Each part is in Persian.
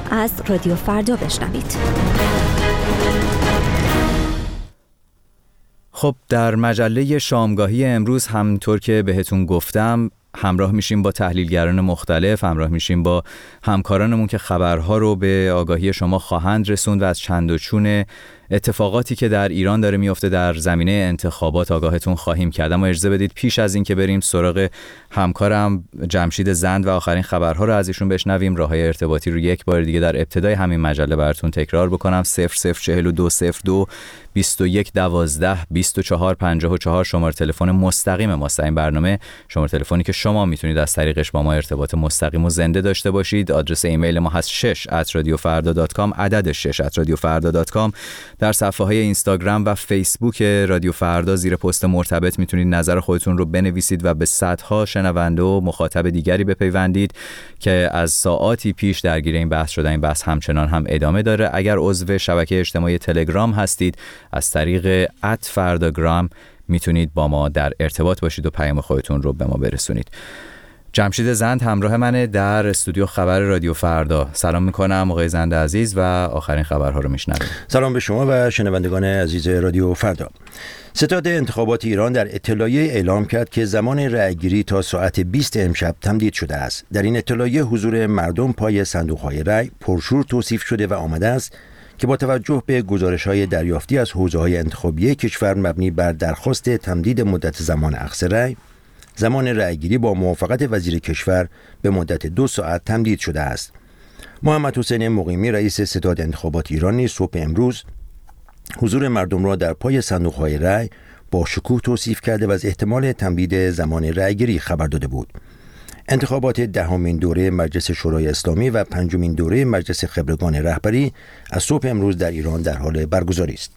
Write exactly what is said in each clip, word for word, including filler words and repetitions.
از رادیو فردا بشنوید. خب در مجله شامگاهی امروز همونطور که بهتون گفتم همراه میشیم با تحلیلگران مختلف، همراه میشیم با همکارانمون که خبرها رو به آگاهی شما خواهند رسوند و از چند و چون اتفاقاتی که در ایران داره میفته در زمینه انتخابات آگاهتون خواهیم کرد. اما اجازه بدید پیش از این که بریم سراغ همکارم جمشید زند و آخرین خبرها رو از ایشون بشنویم، راههای ارتباطی رو یک بار دیگه در ابتدای همین مجله براتون تکرار بکنم. صفر صفر چهل و دو صفر دو بیست و یک دوازده بیست و چهار پنجاه و چهار شماره تلفن مستقیم ماست. این برنامه شماره تلفنی که شما میتونید از طریقش با ما ارتباط مستقیم و زنده داشته باشید. آدرس ایمیل ما هست شش ات رادیو فردا دات کام، عدد شش ات رادیو فردا دات کام. در صفحه های اینستاگرام و فیسبوک رادیو فردا زیر پست مرتبط میتونید نظر خودتون رو بنویسید و به صدها شنونده و مخاطب دیگری بپیوندید که از ساعاتی پیش درگیر این بحث شدن. این بحث همچنان هم ادامه داره. اگر عضو شبکه اجتماعی تلگرام هستید از طریق ات فرداگرام میتونید با ما در ارتباط باشید و پیام خودتون رو به ما برسونید. جمشید زند همراه منه در استودیو خبر رادیو فردا. سلام میکنم آقای زند عزیز و آخرین خبرها رو میشنویم. سلام به شما و شنوندگان عزیز رادیو فردا. ستاد انتخابات ایران در اطلاعیه اعلام کرد که زمان رأیگیری تا ساعت بیست امشب تمدید شده است. در این اطلاعیه حضور مردم پای صندوق‌های رأی پرشور توصیف شده و آمده است که با توجه به گزارش‌های دریافتی از حوزه‌های انتخابی کشور مبنی بر درخواست تمدید مدت زمان اخذ رأی، زمان رأیگیری با موافقت وزیر کشور به مدت دو ساعت تمدید شده است. محمد حسین مقیمی رئیس ستاد انتخابات ایران نیز صبح امروز حضور مردم را در پای صندوق‌های رأی با شکوه توصیف کرده و از احتمال تمدید زمان رأیگیری خبر داده بود. انتخابات دهمین دوره مجلس شورای اسلامی و پنجمین دوره مجلس خبرگان رهبری از صبح امروز در ایران در حال برگزاری است.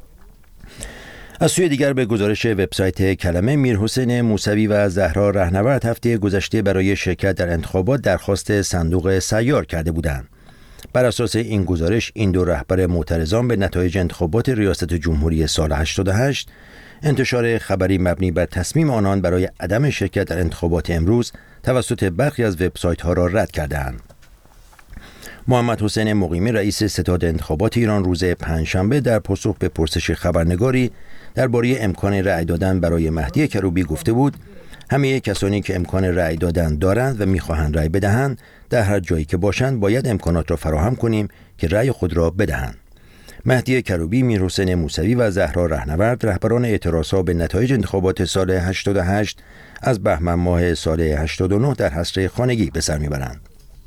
از سوی دیگر به گزارش وبسایت کلمه، میرحسین موسوی و زهرا رهنورد هفته گذشته برای شرکت در انتخابات درخواست صندوق سیار کرده بودند. بر اساس این گزارش این دو رهبر معترضان به نتایج انتخابات ریاست جمهوری سال هشتاد و هشت انتشار خبری مبنی بر تصمیم آنان برای عدم شرکت در انتخابات امروز توسط برخی از وبسایت‌ها را رد کردند. محمد حسین مقیمی رئیس ستاد انتخابات ایران روز پنجشنبه در پاسخ به پرسش خبرنگاری درباره امکان رأی دادن برای مهدی کروبی گفته بود همه کسانی که امکان رأی دادن دارند و می‌خواهند رأی بدهند در هر جایی که باشند باید امکانات را فراهم کنیم که رأی خود را بدهند. مهدی کروبی، میرحسین موسوی و زهرا رهنورد رهبران اعتراضها به نتایج انتخابات سال هشتاد و هشت از بهمن ماه سال هشتاد و نه در حصر خانگی به سر میبرند.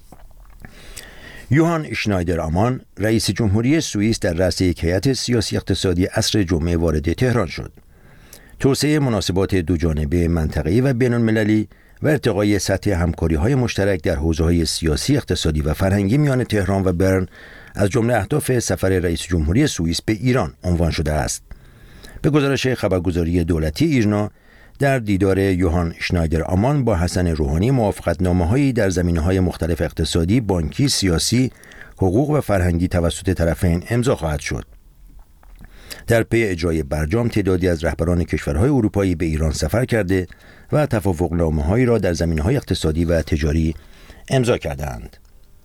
یوهان اشنایدر آمان رئیس جمهوری سوئیس در رأس یک هیئت سیاسی اقتصادی عصر جمعه وارد تهران شد. توسعه مناسبات دوجانبه منطقه‌ای و بین‌المللی و ارتقای سطح همکاری‌های مشترک در حوزه‌های سیاسی، اقتصادی و فرهنگی میان تهران و برن از جمله اهداف سفر رئیس جمهوری سوئیس به ایران عنوان شده است. به گزارش خبرگزاری دولتی ایرنا، در دیدار یوهان اشنایدر آمان با حسن روحانی موافقتنامه‌هایی در زمینه‌های مختلف اقتصادی، بانکی، سیاسی، حقوق و فرهنگی توسط طرفین امضا خواهد شد. در پی اجرای برجام تعدادی از رهبران کشورهای اروپایی به ایران سفر کرده و توافقنامه‌هایی را در زمینه‌های اقتصادی و تجاری امضا کردند.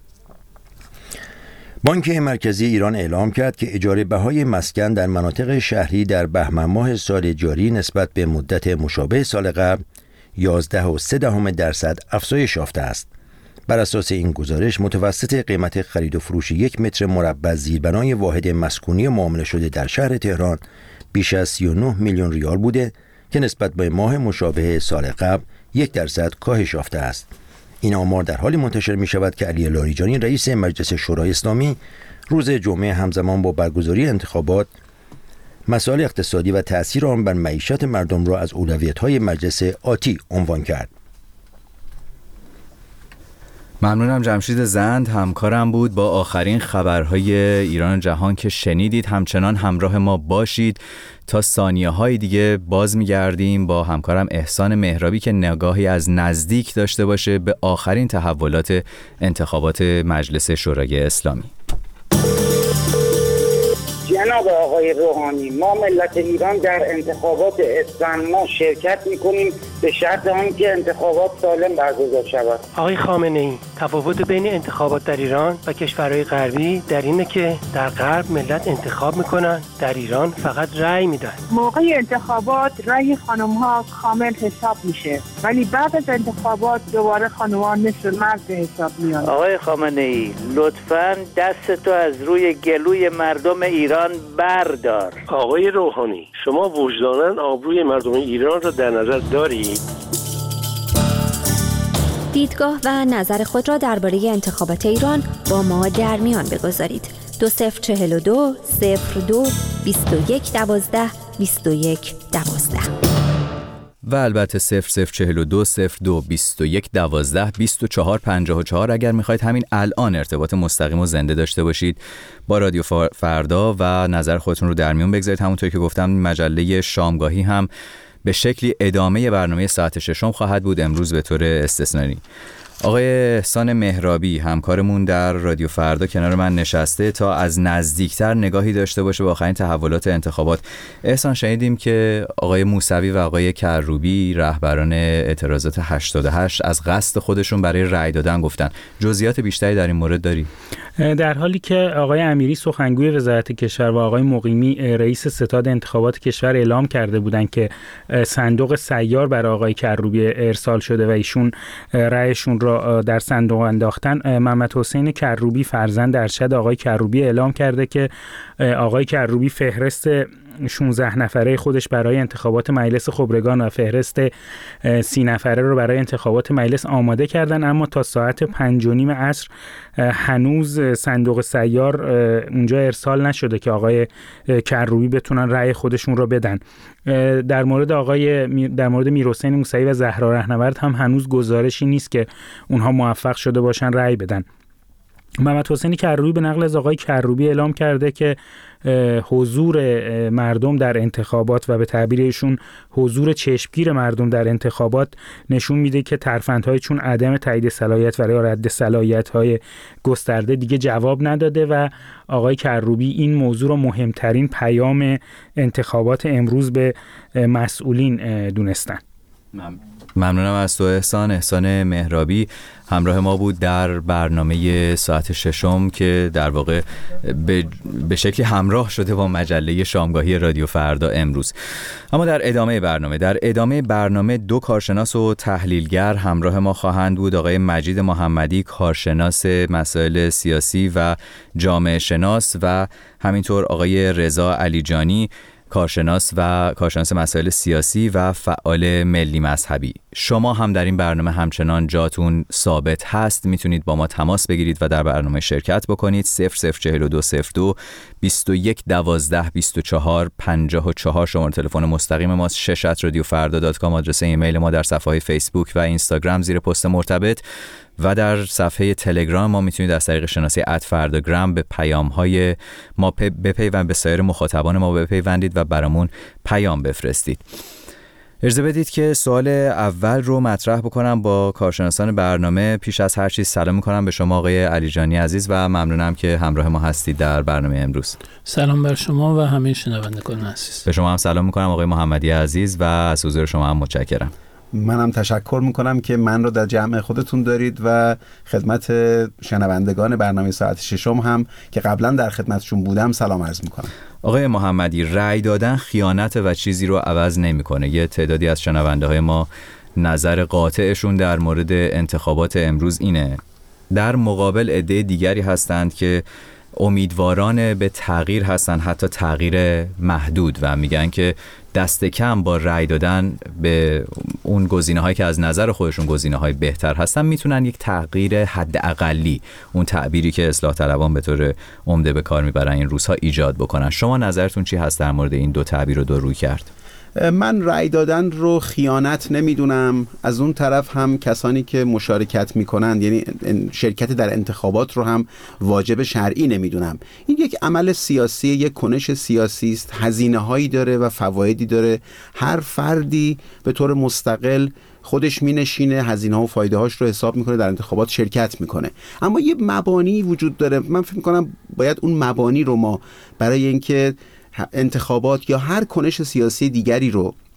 بانک مرکزی ایران اعلام کرد که اجاره بهای مسکن در مناطق شهری در بهمن ماه سال جاری نسبت به مدت مشابه سال قبل یازده و سه دهم درصد افزایش یافته است. بر اساس این گزارش متوسط قیمت خرید و فروش یک متر مربع زیربنای واحد مسکونی معامله شده در شهر تهران بیش از سی و نه میلیون ریال بوده که نسبت به ماه مشابه سال قبل یک درصد کاهش یافته است. این آمار در حالی منتشر می شود که علی لاریجانی رئیس مجلس شورای اسلامی روز جمعه همزمان با برگزاری انتخابات مسائل اقتصادی و تأثیر آن بر معیشت مردم را از اولویت‌های مجلس آتی عنوان کرد. ممنونم. جمشید زند همکارم بود با آخرین خبرهای ایران جهان که شنیدید. همچنان همراه ما باشید تا ثانیه های دیگه باز میگردیم با همکارم احسان مهرابی که نگاهی از نزدیک داشته باشه به آخرین تحولات انتخابات مجلس شورای اسلامی. جناب آقای روحانی، ما ملت ایران در انتخابات اسفند ما شرکت میکنیم به شرط اینکه انتخابات سالم برگزار شود. آقای خامنه‌ای، تفاوت بین انتخابات در ایران و کشورهای غربی در اینه که در غرب ملت انتخاب میکنن، در ایران فقط رأی میدن. موقع انتخابات رأی خانم‌ها کامل حساب میشه، ولی بعد از انتخابات دوباره خانم‌ها مثل مرد به حساب میان. آقای خامنه‌ای، لطفاً دستتو از روی گلوی مردم ایران بردار. آقای روحانی، شما وجداناً آبروی مردم ایران را در نظر دارید؟ دیدگاه و نظر خود را درباره انتخابات ایران با ما در میان بگذارید. دو صفر چهل و دو صفر دو بیست و یک دوازده بیست و یک دوازده و البته صفر صفر چهل و دو صفر دو بیست و یک دوازده بیست و چهار پنجاه و چهار اگر میخواید همین الان ارتباط مستقیم و زنده داشته باشید با رادیو فردا و نظر خودتون رو در میون بگذارید. همونطور که گفتم مجله شامگاهی هم به شکلی ادامه برنامه ساعت ششم خواهد بود امروز به طور استثنایی. آقای احسان مهرابی همکارمون در رادیو فردا کنار من نشسته تا از نزدیکتر نگاهی داشته باشه با آخرین تحولات انتخابات. احسان، شنیدیم که آقای موسوی و آقای کروبی رهبران اعتراضات هشتاد و هشت از قصد خودشون برای رأی دادن گفتن. جزئیات بیشتری در این مورد داری؟ در حالی که آقای امیری سخنگوی وزارت کشور و آقای مقیمی رئیس ستاد انتخابات کشور اعلام کرده بودند که صندوق سیار برای آقای کروبی ارسال شده و ایشون رأیشون را در صندوق انداختن، محمد حسین کروبی فرزند ارشد آقای کروبی اعلام کرده که آقای کروبی فهرست شانزده نفره خودش برای انتخابات مجلس خبرگان و فهرست سی نفره رو برای انتخابات مجلس آماده کردن، اما تا ساعت پنج و نیم عصر هنوز صندوق سیار اونجا ارسال نشده که آقای کروبی بتونن رأی خودشون رو بدن. در مورد آقای در مورد میرحسین موسوی و زهرا رهنورد هم هنوز گزارشی نیست که اونها موفق شده باشن رأی بدن. محمد حسین کروبی به نقل از آقای کروبی اعلام کرده که حضور مردم در انتخابات و به تعبیر ایشون حضور چشمگیر مردم در انتخابات نشون میده که ترفندهای چون عدم تایید صلاحیت و رد صلاحیت‌های گسترده دیگه جواب نداده و آقای کروبی این موضوع رو مهمترین پیام انتخابات امروز به مسئولین دونستن. ممنونم از تو احسان. احسان مهرابی همراه ما بود در برنامه ساعت ششم که در واقع به, به شکلی همراه شده با مجله شامگاهی رادیو فردا امروز. اما در ادامه برنامه در ادامه برنامه دو کارشناس و تحلیلگر همراه ما خواهند بود. آقای مجید محمدی، کارشناس مسائل سیاسی و جامعه شناس، و همینطور آقای رضا علیجانی، کارشناس و کارشناس مسائل سیاسی و فعال ملی مذهبی. شما هم در این برنامه همچنان جاتون ثابت هست، میتونید با ما تماس بگیرید و در برنامه شرکت بکنید. صفر صفر چهل و دو صفر دو بیست و یک دوازده بیست و چهار پنجاه و چهار شماره تلفن مستقیم ماست. شش ات رادیو فردا دات کام آدرس ایمیل ما. در صفحه های فیسبوک و اینستاگرام زیر پست مرتبط و در صفحه تلگرام ما میتونید از طریق شناسه ات فرداگرام به پیام های ما بپیوندید، به سایر مخاطبان ما بپیوندید و برامون پیام بفرستید. اجازه بدید که سوال اول رو مطرح بکنم با کارشناسان برنامه. پیش از هر چیز سلام میکنم به شما آقای علیجانی عزیز و ممنونم که همراه ما هستید در برنامه امروز. سلام بر شما و همه شنوندگان عزیز. به شما هم سلام میکنم آقای محمدی عزیز و از حضور شما هم متشکرم. منم تشکر میکنم که من رو در جمع خودتون دارید و خدمت شنوندگان برنامه ساعت ششم هم که قبلا در خدمتشون بودم سلام عرض میکنم. آقای محمدی، رأی دادن خیانت و چیزی رو عوض نمیکنه. یه تعدادی از شنونده های ما نظر قاطعشون در مورد انتخابات امروز اینه. در مقابل عده دیگری هستند که امیدواران به تغییر هستن، حتی تغییر محدود، و میگن که دست کم با رأی دادن به اون گزینه‌هایی که از نظر خودشون گزینه‌های بهتر هستن میتونن یک تغییر حداقلی، اون تعبیری که اصلاح طلبان به طور عمده به کار میبرن این روزها، ایجاد بکنن. شما نظرتون چی هست در مورد این دو تعبیر رو دو روی کرد؟ من رأی دادن رو خیانت نمیدونم، از اون طرف هم کسانی که مشارکت میکنند یعنی شرکت در انتخابات رو هم واجب شرعی نمیدونم. این یک عمل سیاسی، یک کنش سیاسی است، هزینه هایی داره و فوایدی داره. هر فردی به طور مستقل خودش می نشینه هزینه ها و فایده هاش رو حساب میکنه، در انتخابات شرکت میکنه. اما یه مبانی وجود داره، من فکر میکنم باید اون مبانی رو ما برای اینکه انتخابات یا هر کنش سیاسی دیگری رو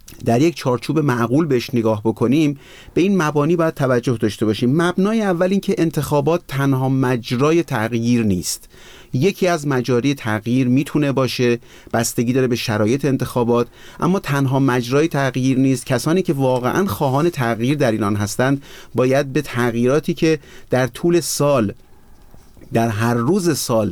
در یک چارچوب معقول بهش نگاه بکنیم، به این مبانی باید توجه داشته باشیم. مبنای اول این که انتخابات تنها مجرای تغییر نیست. یکی از مجاری تغییر میتونه باشه، بستگی داره به شرایط انتخابات، اما تنها مجرای تغییر نیست. کسانی که واقعا خواهان تغییر در ایران هستند باید به تغییراتی که در طول سال، در هر روز سال،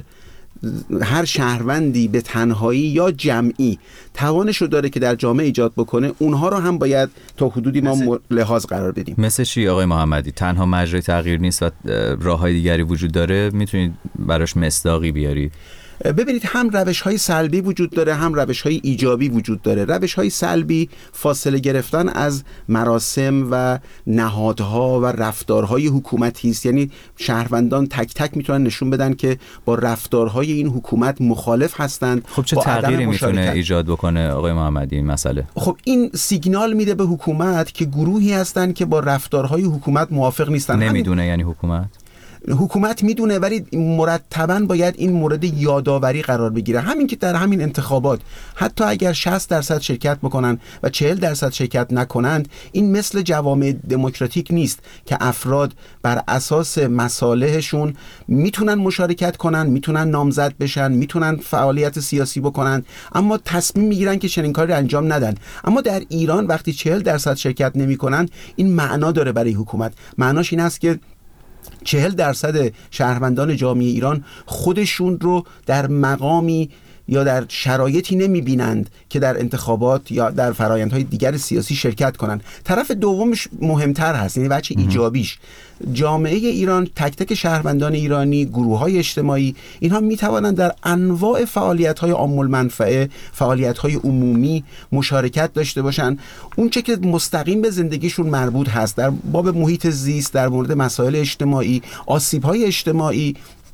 هر شهروندی به تنهایی یا جمعی توانش رو داره که در جامعه ایجاد بکنه، اونها رو هم باید تا حدودی ما مثل... لحاظ قرار بدیم. مثل چی آقای محمدی؟ تنها مجرای تغییر نیست و راه‌های دیگری وجود داره، میتونید براش مصداقی بیارید؟ ببینید، هم روش‌های سلبی وجود داره، هم روش‌های ایجابی وجود داره. روش‌های سلبی فاصله گرفتن از مراسم و نهادها و رفتارهای حکومتی است. یعنی شهروندان تک تک میتونن نشون بدن که با رفتارهای این حکومت مخالف هستند. خب چه تغییری میتونه ایجاد بکنه آقای محمدی این مسئله؟ خب این سیگنال میده به حکومت که گروهی هستند که با رفتارهای حکومت موافق نیستن. نمیدونه همین... یعنی حکومت حکومت میدونه، ولی مرتباً باید این مورد یادآوری قرار بگیره. همین که در همین انتخابات حتی اگر شصت درصد شرکت بکنن و چهل درصد شرکت نکنند، این مثل جوامع دموکراتیک نیست که افراد بر اساس مصالحشون میتونن مشارکت کنن، میتونن نامزد بشن، میتونن فعالیت سیاسی بکنن، اما تصمیم میگیرن که چنین کاری انجام ندن. اما در ایران وقتی چهل درصد شرکت نمیکنن، این معنا داره برای حکومت. معناش این است که چهل درصد شهروندان جامعه ایران خودشون رو در مقامی یا در شرایطی نمی بینند که در انتخابات یا در فرآیندهای دیگر سیاسی شرکت کنند. طرف دومش مهمتر هست، یعنی بچه ایجابیش. جامعه ایران، تک تک شهروندان ایرانی، گروه‌های اجتماعی، اینها می توانند در انواع فعالیت‌های عام المنفعه، فعالیت‌های عمومی مشارکت داشته باشند. اون چه که مستقیم به زندگیشون مربوط هست در باب محیط زیست، در مورد مسائل اجتماعی، آسیب‌های اجتماعی.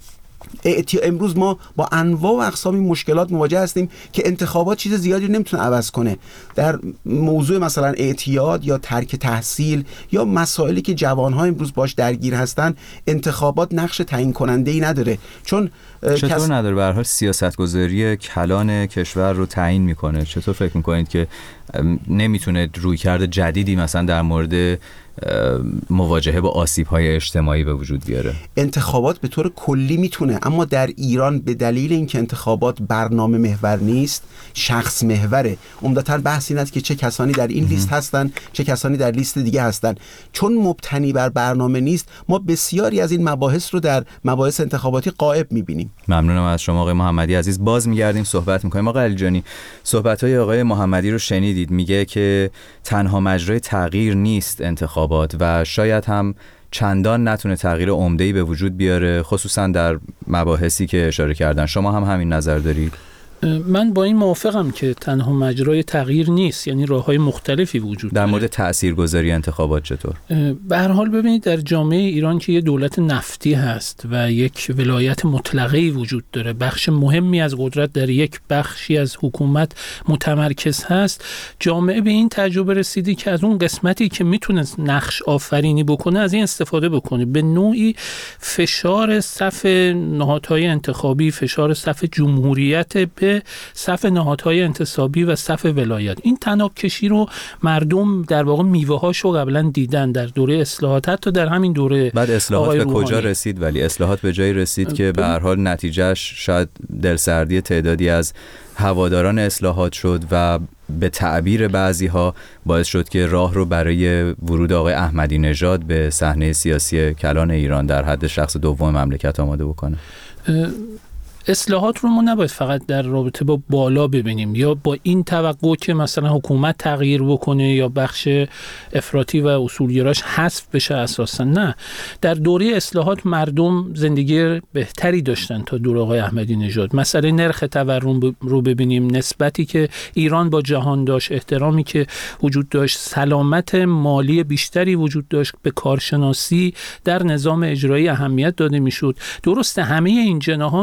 امروز ما با انواع و اقسام مشکلات مواجه هستیم که انتخابات چیز زیادی نمیتونه عوض کنه. در موضوع مثلا اعتیاد یا ترک تحصیل یا مسائلی که جوانها امروز باش درگیر هستن، انتخابات نقش تعیین کننده‌ای نداره. چون چطور کس... نداره؟ به هر حال سیاستگذاری کلان کشور رو تعیین میکنه. چطور فکر میکنید که نمیتونه رویکرد جدیدی مثلا در مورد مواجهه با آسیب‌های اجتماعی به وجود بیاره؟ انتخابات به طور کلی میتونه، اما در ایران به دلیل اینکه انتخابات برنامه محور نیست، شخص محوره. عمدتاً بحث این است که چه کسانی در این لیست هستن، چه کسانی در لیست دیگه هستن. چون مبتنی بر برنامه نیست، ما بسیاری از این مباحث رو در مباحث انتخاباتی غائب میبینیم. ممنونم از شما آقای محمدی عزیز. باز میگردیم صحبت میکنیم. آقای علیجانی، صحبت‌های آقای محمدی رو شنیدید. میگه که تنها مجرای تغییر نیست انتخابات و شاید هم چندان نتونه تغییر عمده‌ای به وجود بیاره، خصوصا در مباحثی که اشاره کردن. شما هم همین نظر دارید؟ من با این موافقم که تنها مجرای تغییر نیست، یعنی راه‌های مختلفی وجود داره. در مورد داره. تاثیرگذاری انتخابات چطور؟ به هر حال ببینید، در جامعه ایران که یه دولت نفتی هست و یک ولایت مطلقه‌ای وجود داره، بخش مهمی از قدرت در یک بخشی از حکومت متمرکز هست، جامعه به این تجربه رسیدی که از اون قسمتی که میتونه نقش آفرینی بکنه از این استفاده بکنه. به نوعی فشار صف نهادهای انتخابی، فشار صف جمهوریت به صف نهادهای انتصابی و صف ولایت. این طناب کشی رو مردم در واقع میوه هاشو قبلا دیدن در دوره اصلاحات، حتی در همین دوره. بعد اصلاحات به کجا رسید؟ ولی اصلاحات به جایی رسید که به هر حال نتیجهش شاید دلسردی تعدادی از هواداران اصلاحات شد و به تعبیر بعضی‌ها باعث شد که راه رو برای ورود آقای احمدی نژاد به صحنه سیاسی کلان ایران در حد شخص دوم مملکت آماده بکنه. اصلاحات رو ما نباید فقط در رابطه با بالا ببینیم یا با این توقع که مثلا حکومت تغییر بکنه یا بخش افراطی و اصولگراش حذف بشه. اساسا نه، در دوره اصلاحات مردم زندگی بهتری داشتن تا دوره آقای احمدی نژاد. مسئله نرخ تورم رو ببینیم، نسبتی که ایران با جهان داشت، احترامی که وجود داشت، سلامت مالی بیشتری وجود داشت، به کارشناسی در نظام اجرایی اهمیت داده میشد. درسته همه این جناح‌ها زیر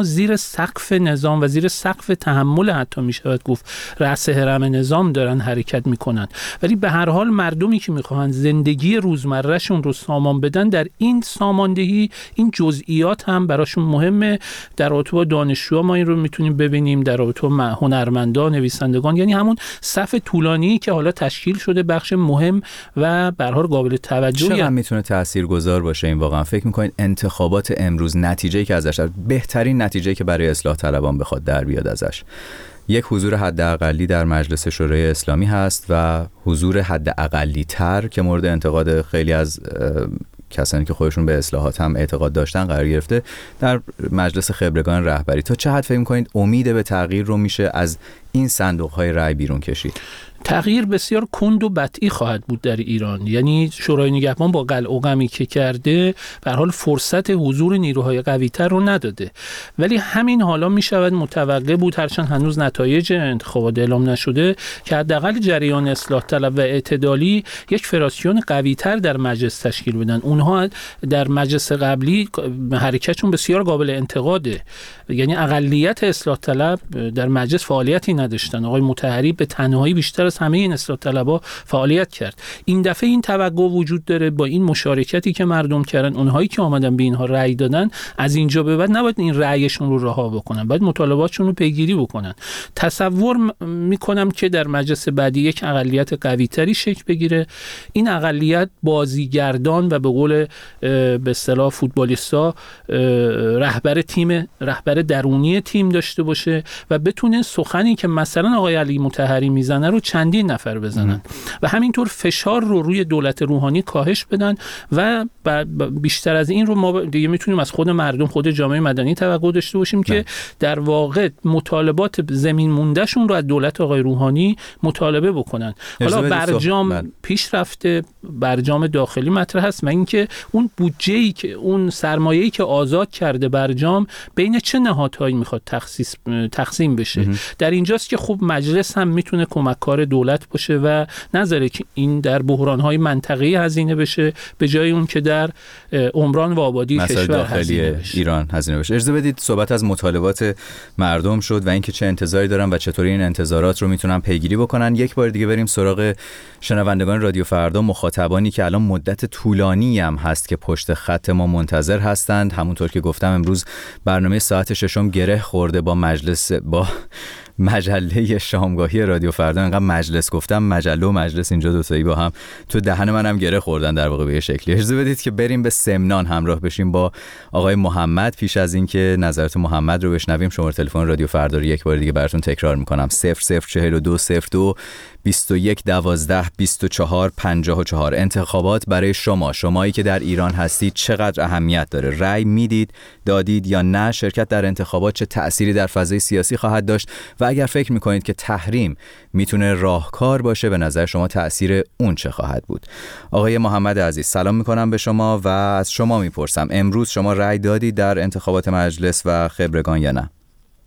سقف نظام و زیر سقف تحمل حتی می شود گفت رأس هرم نظام دارن حرکت میکنن. ولی به هر حال مردمی که میخوان زندگی روزمرهشون رو سامان بدن، در این ساماندهی این جزئیات هم براشون مهمه. در رابطه با دانشجوها ما این رو میتونیم ببینیم، در رابطه با هنرمندان، نویسندگان، یعنی همون صف طولانی که حالا تشکیل شده بخش مهم و به هر حال قابل توجهی. چقدر میتونه تاثیرگذار باشه این واقعا؟ فکر میکنید انتخابات امروز نتیجه‌ای که ازش، بهترین نتیجه‌ای که برای اصلاح طلبان بخواد در بیاد ازش، یک حضور حداقلی در مجلس شورای اسلامی هست و حضور حداقلی تر که مورد انتقاد خیلی از کسانی که خودشون به اصلاحات هم اعتقاد داشتن قرار گرفته در مجلس خبرگان رهبری. تا چه حد فکر می‌کنید امید به تغییر رو میشه از این صندوق‌های رای بیرون کشید؟ تغییر بسیار کند و بطئی خواهد بود در ایران. یعنی شورای نگهبان با قلع و قمی که کرده به هر حال فرصت حضور نیروهای قوی‌تر رو نداده، ولی همین حالا می شود متوقع بود، هرچند هنوز نتایج انتخابات اعلام نشده، که حداقل جریان اصلاح طلب و اعتدالی یک فراسیون قوی‌تر در مجلس تشکیل بدن. اونها در مجلس قبلی حرکتشون بسیار قابل انتقاده، یعنی اقلیت اصلاح طلب در مجلس فعالیتی نداشتن. آقای مطهری به تنهایی بیشتر از همه این اصلاح طلبها فعالیت کرد. این دفعه این توقع وجود داره با این مشارکتی که مردم کردن، اونهایی که آمدن به اینها رأی دادن، از اینجا به بعد نباید این رأیشون رو رها بکنن، باید مطالباتشون رو پیگیری بکنن. تصور میکنم که در مجلس بعدی یک اقلیت قوی‌تری شکل بگیره. این اقلیت بازیگردان و به قول به اصطلاح فوتبالیستا رهبر تیم، رهبر درونی تیم داشته باشه و بتونه سخنی که مثلا آقای علی مطهری میزنه رو چندین نفر بزنن ام. و همینطور فشار رو روی دولت روحانی کاهش بدن و بیشتر از این رو ما دیگه میتونیم از خود مردم، خود جامعه مدنی توقع داشته باشیم که در واقع مطالبات زمین موندهشون رو از دولت آقای روحانی مطالبه بکنن. حالا برجام پیش رفته، برجام داخلی مطرح هست، من اینکه اون بودجه‌ای که اون سرمایه‌ای که آزاد کرده برجام بین چه نهادهایی میخواد تخصیص تقسیم بشه. ام. در اینجاست که خوب مجلس هم میتونه کمککار دولت باشه و نذاره که این در بحران‌های منطقه‌ای هزینه بشه به جای اون که در عمران و آبادی کشور هزینه بشه. ایران هزینه بشه. اجازه بدید صحبت از مطالبات مردم شد و اینکه چه انتظاری دارن و چطوری این انتظارات رو میتونن پیگیری بکنن. یک بار دیگه بریم سراغ شنوندگان رادیو فردا، مخاطبانی که الان مدت طولانی هم هست که پشت خط ما منتظر هستند. همونطور که گفتم امروز برنامه ساعت ششم گره خورده با مجلس با مجله شامگاهی رادیو فردا. انقدر مجلس گفتم، مجله و مجلس اینجا دوتایی با هم تو دهن منم گره خوردن در واقع به یه شکلی. اجازه بدید که بریم به سمنان همراه بشیم با آقای محمد. پیش از اینکه نظرات محمد رو بشنویم، شماره تلفن رادیو فردا رو یک بار دیگه براتون تکرار میکنم: صفر صفر چهل و دو صفر دو بیست و یک دوازده بیست و چهار پنجاه و چهار. انتخابات برای شما، شمایی که در ایران هستید، چقدر اهمیت داره؟ رأی میدید، دادید یا نه؟ شرکت در انتخابات چه تأثیری در فضای سیاسی خواهد داشت؟ و اگر فکر میکنید که تحریم میتونه راهکار باشه، به نظر شما تأثیر اون چه خواهد بود؟ آقای محمد عزیز، سلام میکنم به شما و از شما میپرسم امروز شما رأی دادید در انتخابات مجلس و خبرگان یا نه؟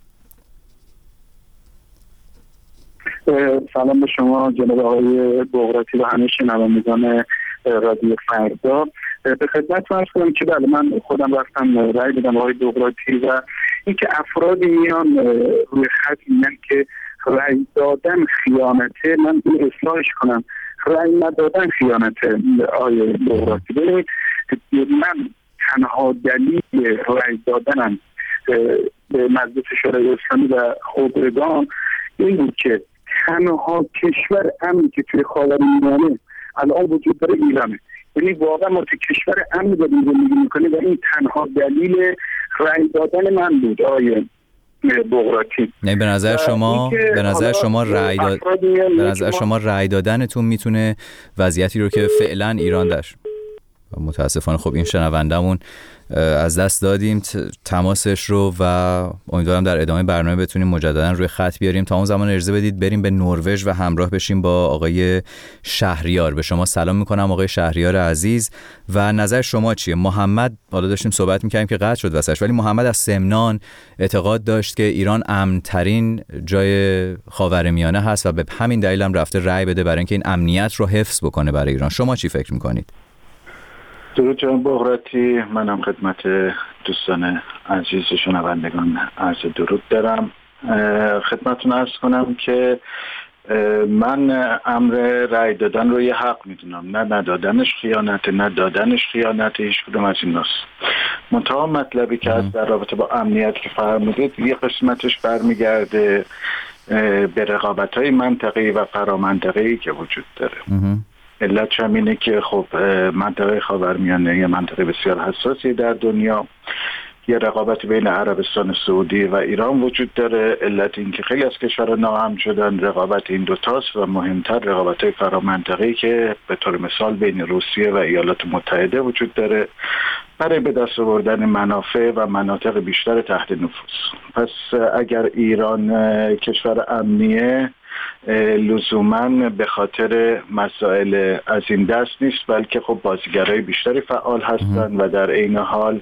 سلام به شما جناب آقای بغراتی و همه شنوندگان رادیو فردا. به خدمت عرض کنم که بله، من خودم رفتم رأی دادم آقای بغراتی و اینکه افرادی میان روی خط میگن که رأی دادن خیانته، من این اصلاحش کنم، رأی ندادن خیانته. آقای بغراتی، ببینید من تنها دلیل رأی دادنم به مجلس شورای اسلامی و خبرگان این بود که تنها کشور امنی که توی خاورمیانه الان وجود داره ایرانه. یعنی واقعا ما توی کشور امنی داریم زندگی میکنیم و این تنها دلیل رأی دادن من بود آقای بغراتی. نه به نظر شما به نظر شما رأی داد به نظر شما رأی دادنتون میتونه وضعیتی رو که فعلا ایران داشت، متاسفانه خب این شنوندمون از دست دادیم تماسش رو و امیدوارم در ادامه برنامه بتونیم مجددا روی خط بیاریم. تا اون زمان اجازه بدید بریم به نروژ و همراه بشیم با آقای شهریار. به شما سلام میکنم آقای شهریار عزیز و نظر شما چیه؟ محمد، حالا داشتیم صحبت میکردیم که قطع شد واسش، ولی محمد از سمنان اعتقاد داشت که ایران امن‌ترین جای خاورمیانه هست و به همین دلیل هم رفته رأی بده برای اینکه این امنیت رو حفظ بکنه برای ایران. شما چی فکر میکنید؟ درود جناب بغراتی، منم خدمت دوستان عزیز شنوندگان عرض درود دارم. خدمتتون عرض کنم که من امر رأی دادن رو یه حق میدونم، نه ندادنش خیانت، نه دادنش خیانت، هیچ کدوم از این ناست. منتها مطلبی که از در رابطه با امنیت که فرمودید یه قسمتش برمیگرده به رقابت‌های منطقه‌ای و فرامنطقه‌ای که وجود داره. علت هم اینه که خب منطقه خاورمیانه یه منطقه بسیار حساسی در دنیا، یه رقابت بین عربستان سعودی و ایران وجود داره. علت این که خیلی از کشورها ناهم شدن رقابت این دوتاست و مهمتر رقابت‌های فرامنطقه‌ای که به طور مثال بین روسیه و ایالات متحده وجود داره برای به دست آوردن منافع و مناطق بیشتر تحت نفوذ. پس اگر ایران کشور امنیه لزوماً به خاطر مسائل از این دست نیست، بلکه خب بازیگرای بیشتری فعال هستند و در عین حال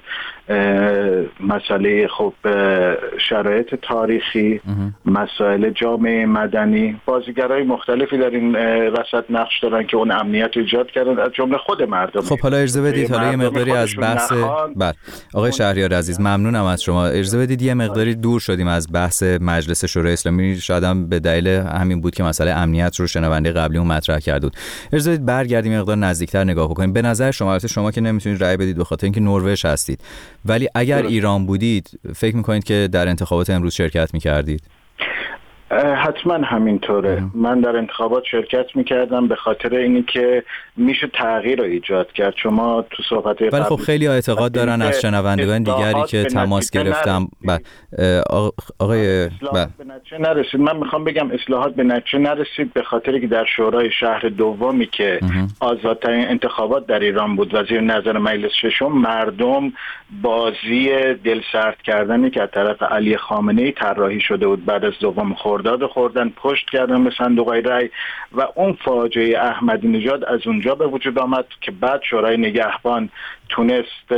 مسئله خب شرایط تاریخی، مسائل جامعه مدنی، بازیگرای مختلفی در این وسط نقش دارن که اون امنیت ایجاد کردن، از جمله خود مردم. خب حالا اجازه بدید حالا یه مقداری از بحث بعد آقای شهریار عزیز ممنونم از شما. اجازه بدید یه مقداری دور شدیم از بحث مجلس شورای اسلامی، شاید هم به دلیل همین بود که مسئله امنیت رو شنونده قبلیمون مطرح کرد بود. اجازه بدید برگردیم مقدار نزدیکتر نگاه بکنیم. به نظر شما، البته شما که نمیتونید رأی بدید به خاطر اینکه نروژ هستید، ولی اگر ایران بودید فکر میکنید که در انتخابات امروز شرکت میکردید؟ حتما همینطوره. من در انتخابات شرکت میکردم به خاطر اینی که میشه تغییر رو ایجاد کرد. شما تو صحبت ولی خب خیلی اعتقاد دارن از شنوندگان دیگری که تماس گرفتم بعد آقای به نتیجه نرسید. من میخوام بگم اصلاحات به نتیجه نرسید به خاطر که در شورای شهر دومی که آزادترین انتخابات در ایران بود و زیر نظر مجلس ششم، مردم بازی دلسرد کردنی که از طرف علی خامنه‌ای طراحی شده بود بعد از دوم خرداد خوردن، پشت کردن به صندوق‌های رای و اون فاجعه احمدی نژاد از اونجا به وجود آمد که بعد شورای نگهبان تونست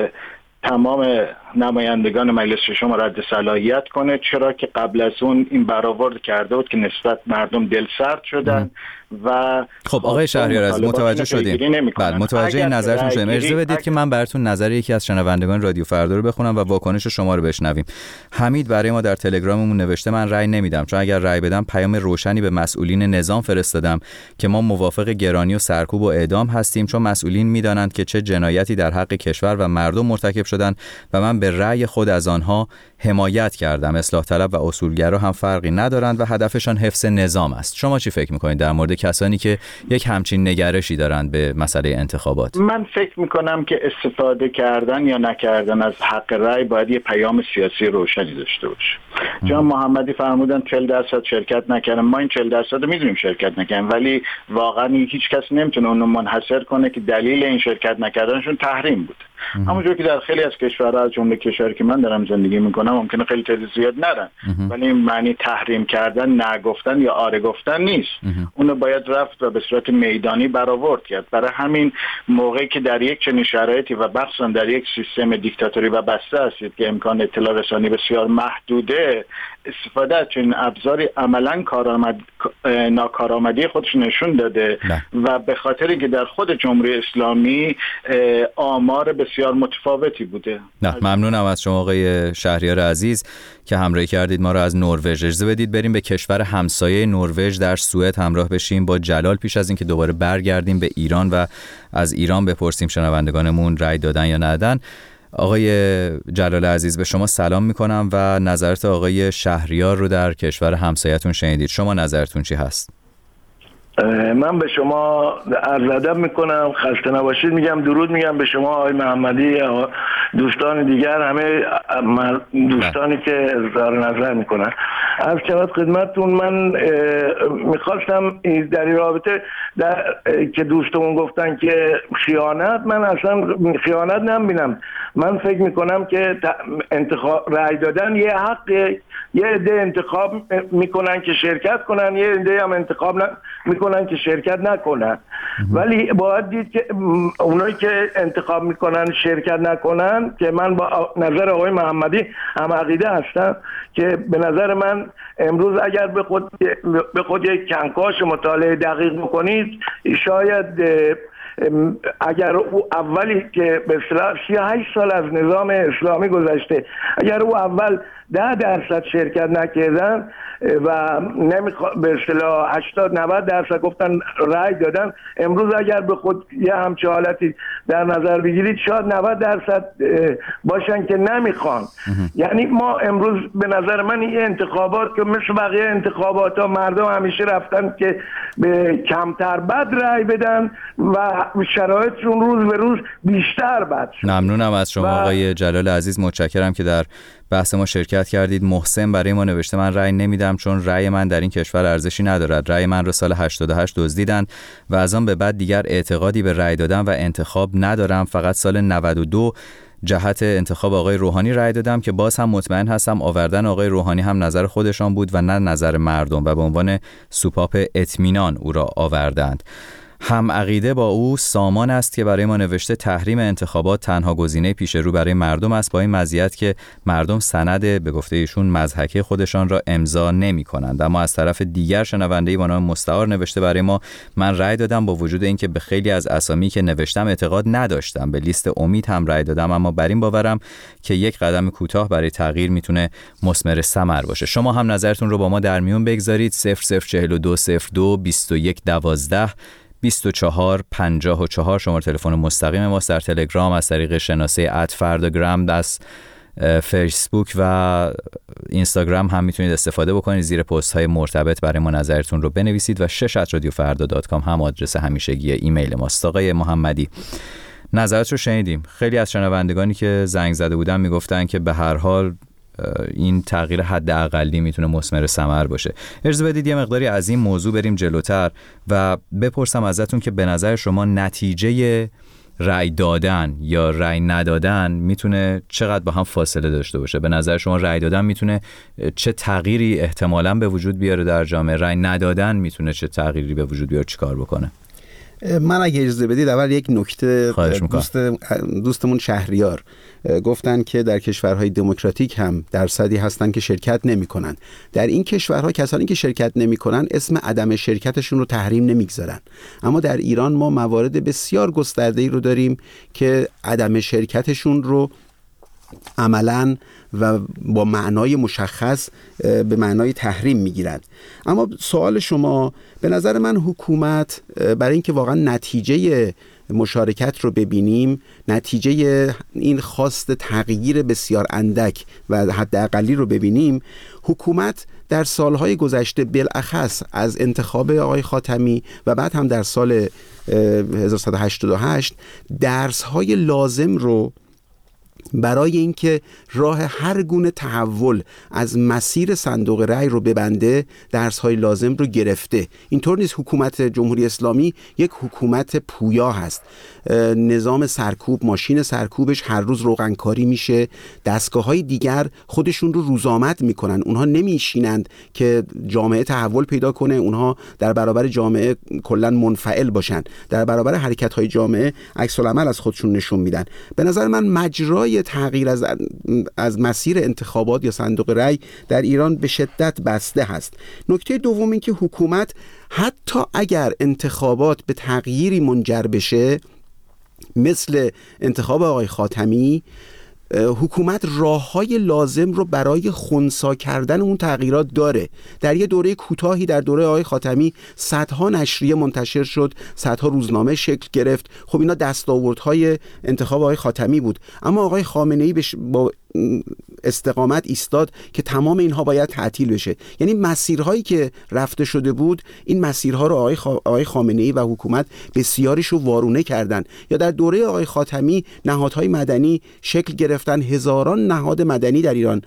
تمام نمایندگان مجلس ششم رد صلاحیت کنه، چرا که قبل از اون این برآورد کرده بود که نسبت مردم دلسرد شدن و خب آقای شهریار عزیز متوجه شدیم. بله متوجه این نظرتون شدیم. اجازه بدید اگر... که من براتون نظر یکی از شنوندگان رادیو فردا رو بخونم و واکنش شما رو بشنویم. حمید برای ما در تلگراممون نوشته من رأی نمیدم، چون اگر رأی بدم پیام روشنی به مسئولین نظام فرستادم که ما موافق گرانی و سرکوب و اعدام هستیم، چون مسئولین میدانند که چه جنایتی در حق کشور و مردم مرتکب شدن و من به رأی خود از آنها حمایت کردم. اصلاح طلب و اصولگرا هم فرقی ندارند و هدفشان حفظ نظام است. شما چی فکر می‌کنید در مورد کسانی که یک همچین نگرشی دارند به مسئله انتخابات؟ من فکر میکنم که استفاده کردن یا نکردن از حق رأی باید یه پیام سیاسی روشنی داشته باشه. جناب محمدی فرمودن چهل درصد شرکت نکردن. ما این چهل درصد رو میدونیم شرکت نکردن، ولی واقعا هیچ کس نمیتونه اونو منحصر کنه که دلیل این شرکت نکردنشون تحریم بود. همونجور که در خیلی از کشورها از جمله کشوری که من دارم زندگی میکنم ممکنه خیلی تعداد زیاد نرن، ولی این معنی تحریم کردن، نگفتن یا آره گفتن نیست. اونو باید رفت و به صورت میدانی برآورد کرد. برای همین موقعی که در یک چنین شرایطی و مخصوصا در یک سیستم دیکتاتوری و بسته هستید که امکان اطلاع رسانی بسیار محدوده، استفاده از چنین ابزاری عملاً کارآمد ناکارآمدی خودش نشون داده نه. و به خاطری که در خود جمهوری اسلامی آمار بسیار متفاوتی بوده. نه ممنونم از شما آقای شهریار عزیز که همراهی کردید ما را از نروژ. اجازه بدید بریم به کشور همسایه نروژ در سوئد همراه بشیم با جلال، پیش از اینکه دوباره برگردیم به ایران و از ایران بپرسیم شنوندگانمون رأی دادن یا ندادن. آقای جلال عزیز به شما سلام میکنم و نظرت آقای شهریار رو در کشور همسایه‌تون شنیدید. شما نظرتون چی هست؟ من به شما عرض ادب میکنم، خسته نباشید میگم، درود میگم به شما آقای محمدی، دوستان دیگر، همه دوستانی که اظهار نظر میکنن. عرض شود خدمتتون، من میخواستم در این رابطه در که دوستمون گفتن که خیانت، من اصلا خیانت نمیبینم. من فکر میکنم که انتخاب رأی دادن یه حق، یه عده انتخاب میکنن که شرکت کنن، یه عده هم انتخاب میکنن که شرکت نکنن. ولی باید دید که اونایی که انتخاب میکنن شرکت نکنن، که من با نظر آقای محمدی هم عقیده هستم که به نظر من امروز اگر به خود به خود یک کنکاش مطالعه دقیق بکنید، شاید اگر او اولی که به اصطلاح سی و هشت سال از نظام اسلامی گذشته، اگر او اول ده درصد شرکت نکردن و نمیخوا... به اصطلاح هشتاد نود درصد گفتن رأی دادن، امروز اگر به خود یه همچه حالتی در نظر بگیرید شاید نود درصد باشن که نمیخوان. یعنی ما امروز به نظر من این انتخابات که مثل بقیه انتخابات ها مردم همیشه رفتن که به کمتر بد رأی بدن و شرایطشون روز به روز بیشتر بد شد. ممنونم از شما و... آقای جلال عزیز، متشکرم که در بحث ما شرکت کردید. محسن برای ما نوشته من رأی نمیدم چون رأی من در این کشور ارزشی ندارد. رأی من رو سال هشتاد و هشت دزدیدن و از آن به بعد دیگر اعتقادی به رأی دادن و انتخاب ندارم. فقط سال نود و دو جهت انتخاب آقای روحانی رأی دادم که باز هم مطمئن هستم آوردن آقای روحانی هم نظر خودشان بود و نه نظر مردم و به عنوان سوپاپ اطمینان او را آوردند. هم عقیده با او سامان است که برای ما نوشته تحریم انتخابات تنها گزینه پیش رو برای مردم است، با این مزیت که مردم سند به گفته ایشون مضحکه خودشان را امضا نمی کنند. اما از طرف دیگر شنونده‌ای با نام مستعار نوشته برای ما من رأی دادم با وجود اینکه به خیلی از اسامی که نوشتم اعتقاد نداشتم. به لیست امید هم رأی دادم، اما بر این باورم که یک قدم کوتاه برای تغییر میتونه مثمر ثمر باشه. شما هم نظرتون رو با ما در میون بگذارید. صفر صفر چهل و دو صفر دو بیست و یک دوازده بیست و چهار پنجاه و چهار شماره تلفن مستقیم ماست. در تلگرام از طریق شناسه ات فرداگرام، از فیسبوک و اینستاگرام هم میتونید استفاده بکنید. زیر پست های مرتبط برای ما نظرتون رو بنویسید و شش ات رادیو فردا دات کام هم آدرس همیشگی ایمیل ماست. آقای محمدی، نظرت رو شنیدیم. خیلی از شنوندگانی که زنگ زده بودن میگفتن که به هر حال این تغییر حداقلی میتونه مثمر ثمر باشه. اجازه بدید یه مقداری از این موضوع بریم جلوتر و بپرسم ازتون که به نظر شما نتیجه رأی دادن یا رأی ندادن میتونه چقدر با هم فاصله داشته باشه؟ به نظر شما رأی دادن میتونه چه تغییری احتمالاً به وجود بیاره در جامعه؟ رأی ندادن میتونه چه تغییری به وجود بیاره، چیکار بکنه؟ من اگه اجازه بدید اول یک نکته، دوست دوستمون شهریار گفتن که در کشورهای دموکراتیک هم درصدی هستن که شرکت نمی‌کنن. در این کشورها کسانی که شرکت نمی‌کنن اسم عدم شرکتشون رو تحریم نمی‌گذارن، اما در ایران ما موارد بسیار گسترده‌ای رو داریم که عدم شرکتشون رو عملاً و با معنای مشخص به معنای تحریم میگیرند. اما سوال شما، به نظر من حکومت برای اینکه واقعا نتیجه مشارکت رو ببینیم، نتیجه این خواست تغییر بسیار اندک و حداقلی رو ببینیم، حکومت در سالهای گذشته بالاخص از انتخاب آقای خاتمی و بعد هم در سال هزار و سیصد و هشتاد و هشت درس‌های لازم رو برای اینکه راه هر گونه تحول از مسیر صندوق رأی رو ببنده درس‌های لازم رو گرفته. اینطور نیست حکومت جمهوری اسلامی یک حکومت پویا هست. نظام سرکوب، ماشین سرکوبش هر روز روغنکاری میشه. دستگاه‌های دیگر خودشون رو روزآمد میکنن. اونها نمیشینند که جامعه تحول پیدا کنه، اونها در برابر جامعه کلاً منفعل باشن. در برابر حرکت‌های جامعه عکس العمل از خودشون نشون میدن. به نظر من مجرای تغییر از از مسیر انتخابات یا صندوق رأی در ایران به شدت بسته هست. نکته دوم این که حکومت حتی اگر انتخابات به تغییری منجر بشه مثل انتخاب آقای خاتمی، حکومت راه‌های لازم رو برای خنثی کردن اون تغییرات داره. در یه دوره کوتاهی در دوره آقای خاتمی صدها نشریه منتشر شد، صدها روزنامه شکل گرفت. خب اینا دستاوردهای انتخاب آقای خاتمی بود، اما آقای خامنه‌ای با استقامت ایستاد که تمام اینها باید تعطیل بشه. یعنی مسیرهایی که رفته شده بود، این مسیرها رو آقای, خا... آقای خامنه‌ای و حکومت بسیاریش رو وارونه کردن. یا در دوره آقای خاتمی نهادهای مدنی شکل گرفتن، هزاران نهاد مدنی در ایران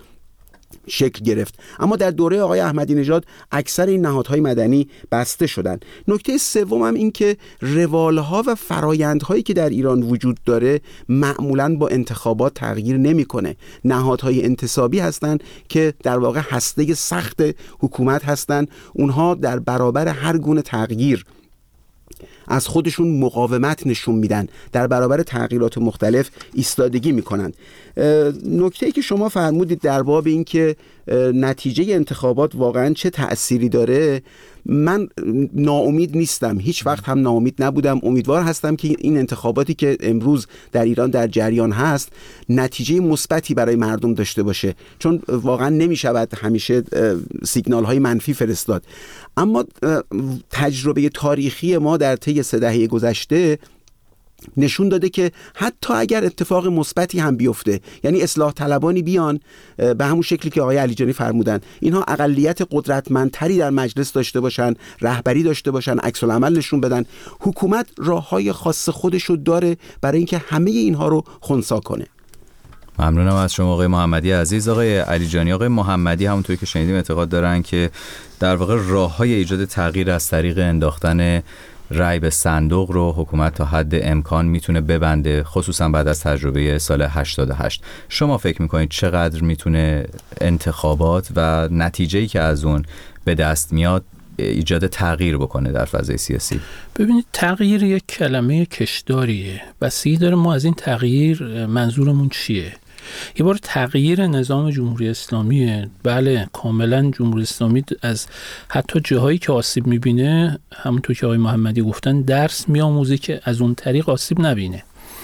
شکل گرفت، اما در دوره آقای احمدی نژاد اکثر این نهادهای مدنی بسته شدند. نکته سوم هم این که روالها و فرایندهایی که در ایران وجود داره معمولاً با انتخابات تغییر نمیکنه. نهادهای انتصابی هستند که در واقع هسته سخت حکومت هستند. اونها در برابر هر گونه تغییر از خودشون مقاومت نشون میدن، در برابر تغییرات مختلف ایستادگی میکنن. نکته‌ای که شما فرمودید در باب این که نتیجه انتخابات واقعا چه تأثیری داره، من ناامید نیستم، هیچ وقت هم ناامید نبودم. امیدوار هستم که این انتخاباتی که امروز در ایران در جریان هست نتیجه مثبتی برای مردم داشته باشه، چون واقعا نمیشود همیشه سیگنال های منفی فرستاد. اما تجربه تاریخی ما در طی سه دهه گذشته نشون داده که حتی اگر اتفاق مثبتی هم بیفته، یعنی اصلاح طلبانی بیان به همون شکلی که آقای علیجانی فرمودن، اینها اقلیت قدرتمندتری در مجلس داشته باشن، رهبری داشته باشن، عکس العمل نشون بدن، حکومت راههای خاص خودشو داره برای اینکه همه اینها رو خنثی کنه. ممنونم از شما آقای محمدی عزیز. آقای علیجانی، آقای محمدی همونطوری که شنیدیم اعتقاد دارن که در واقع راههای ایجاد تغییر از طریق انداختن رای به صندوق رو حکومت تا حد امکان میتونه ببنده، خصوصا بعد از تجربه سال هشتاد و هشت. شما فکر میکنید چقدر میتونه انتخابات و نتیجه‌ای که از اون به دست میاد ایجاد تغییر بکنه در فضای سیاسی؟ ببینید، تغییر یک کلمه کشداریه. بسیار داره ما از این تغییر منظورمون چیه. یه بار تغییر نظام جمهوری اسلامیه، بله کاملا جمهوری اسلامی از حتی جاهایی که آسیب میبینه، همونطور که آقای محمدی گفتن، درس میآموزه که از اون طریق آسیب نبینه.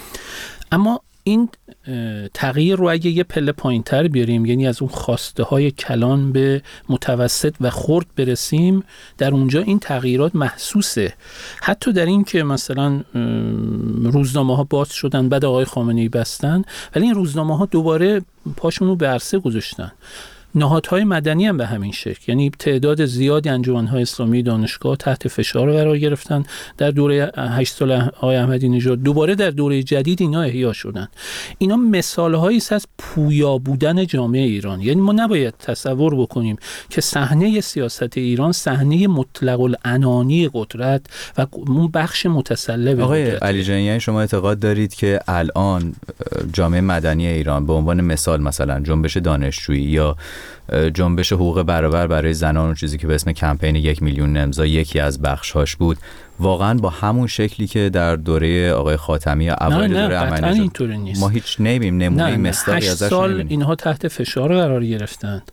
اما این تغییر رو اگه یه پله پایین تر بیاریم، یعنی از اون خواسته های کلان به متوسط و خرد برسیم، در اونجا این تغییرات محسوسه. حتی در این که مثلا روزنامه ها باز شدن، بعد آقای خامنه‌ای بستن، ولی این روزنامه ها دوباره پاشون رو به عرصه گذاشتن. نهادهای مدنی هم به همین شکل، یعنی تعداد زیادی انجمن‌های اسلامی دانشگاه تحت فشار قرار گرفتن در دوره هشت سال آقای احمدی نژاد، دوباره در دوره جدید اینا احیا شدن. اینا مثال‌هایی است از پویا بودن جامعه ایران. یعنی ما نباید تصور بکنیم که صحنه سیاست ایران صحنه مطلق العنانی قدرت و اون بخش متسلب. آقای علیجانی، یعنی شما اعتقاد دارید که الان جامعه مدنی ایران به عنوان مثال مثلا جنبش دانشجویی یا جنبش حقوق برابر برای زنان، اون چیزی که به اسم کمپین یک میلیون امضا یکی از بخش‌هاش بود، واقعا با همون شکلی که در دوره آقای خاتمی یا اوایل دوره احمدی نژاد ما هیچ نمی‌بینیم، نمونه مثالی ازش نمی‌بینیم؟ سال اینها تحت فشار قرار گرفتند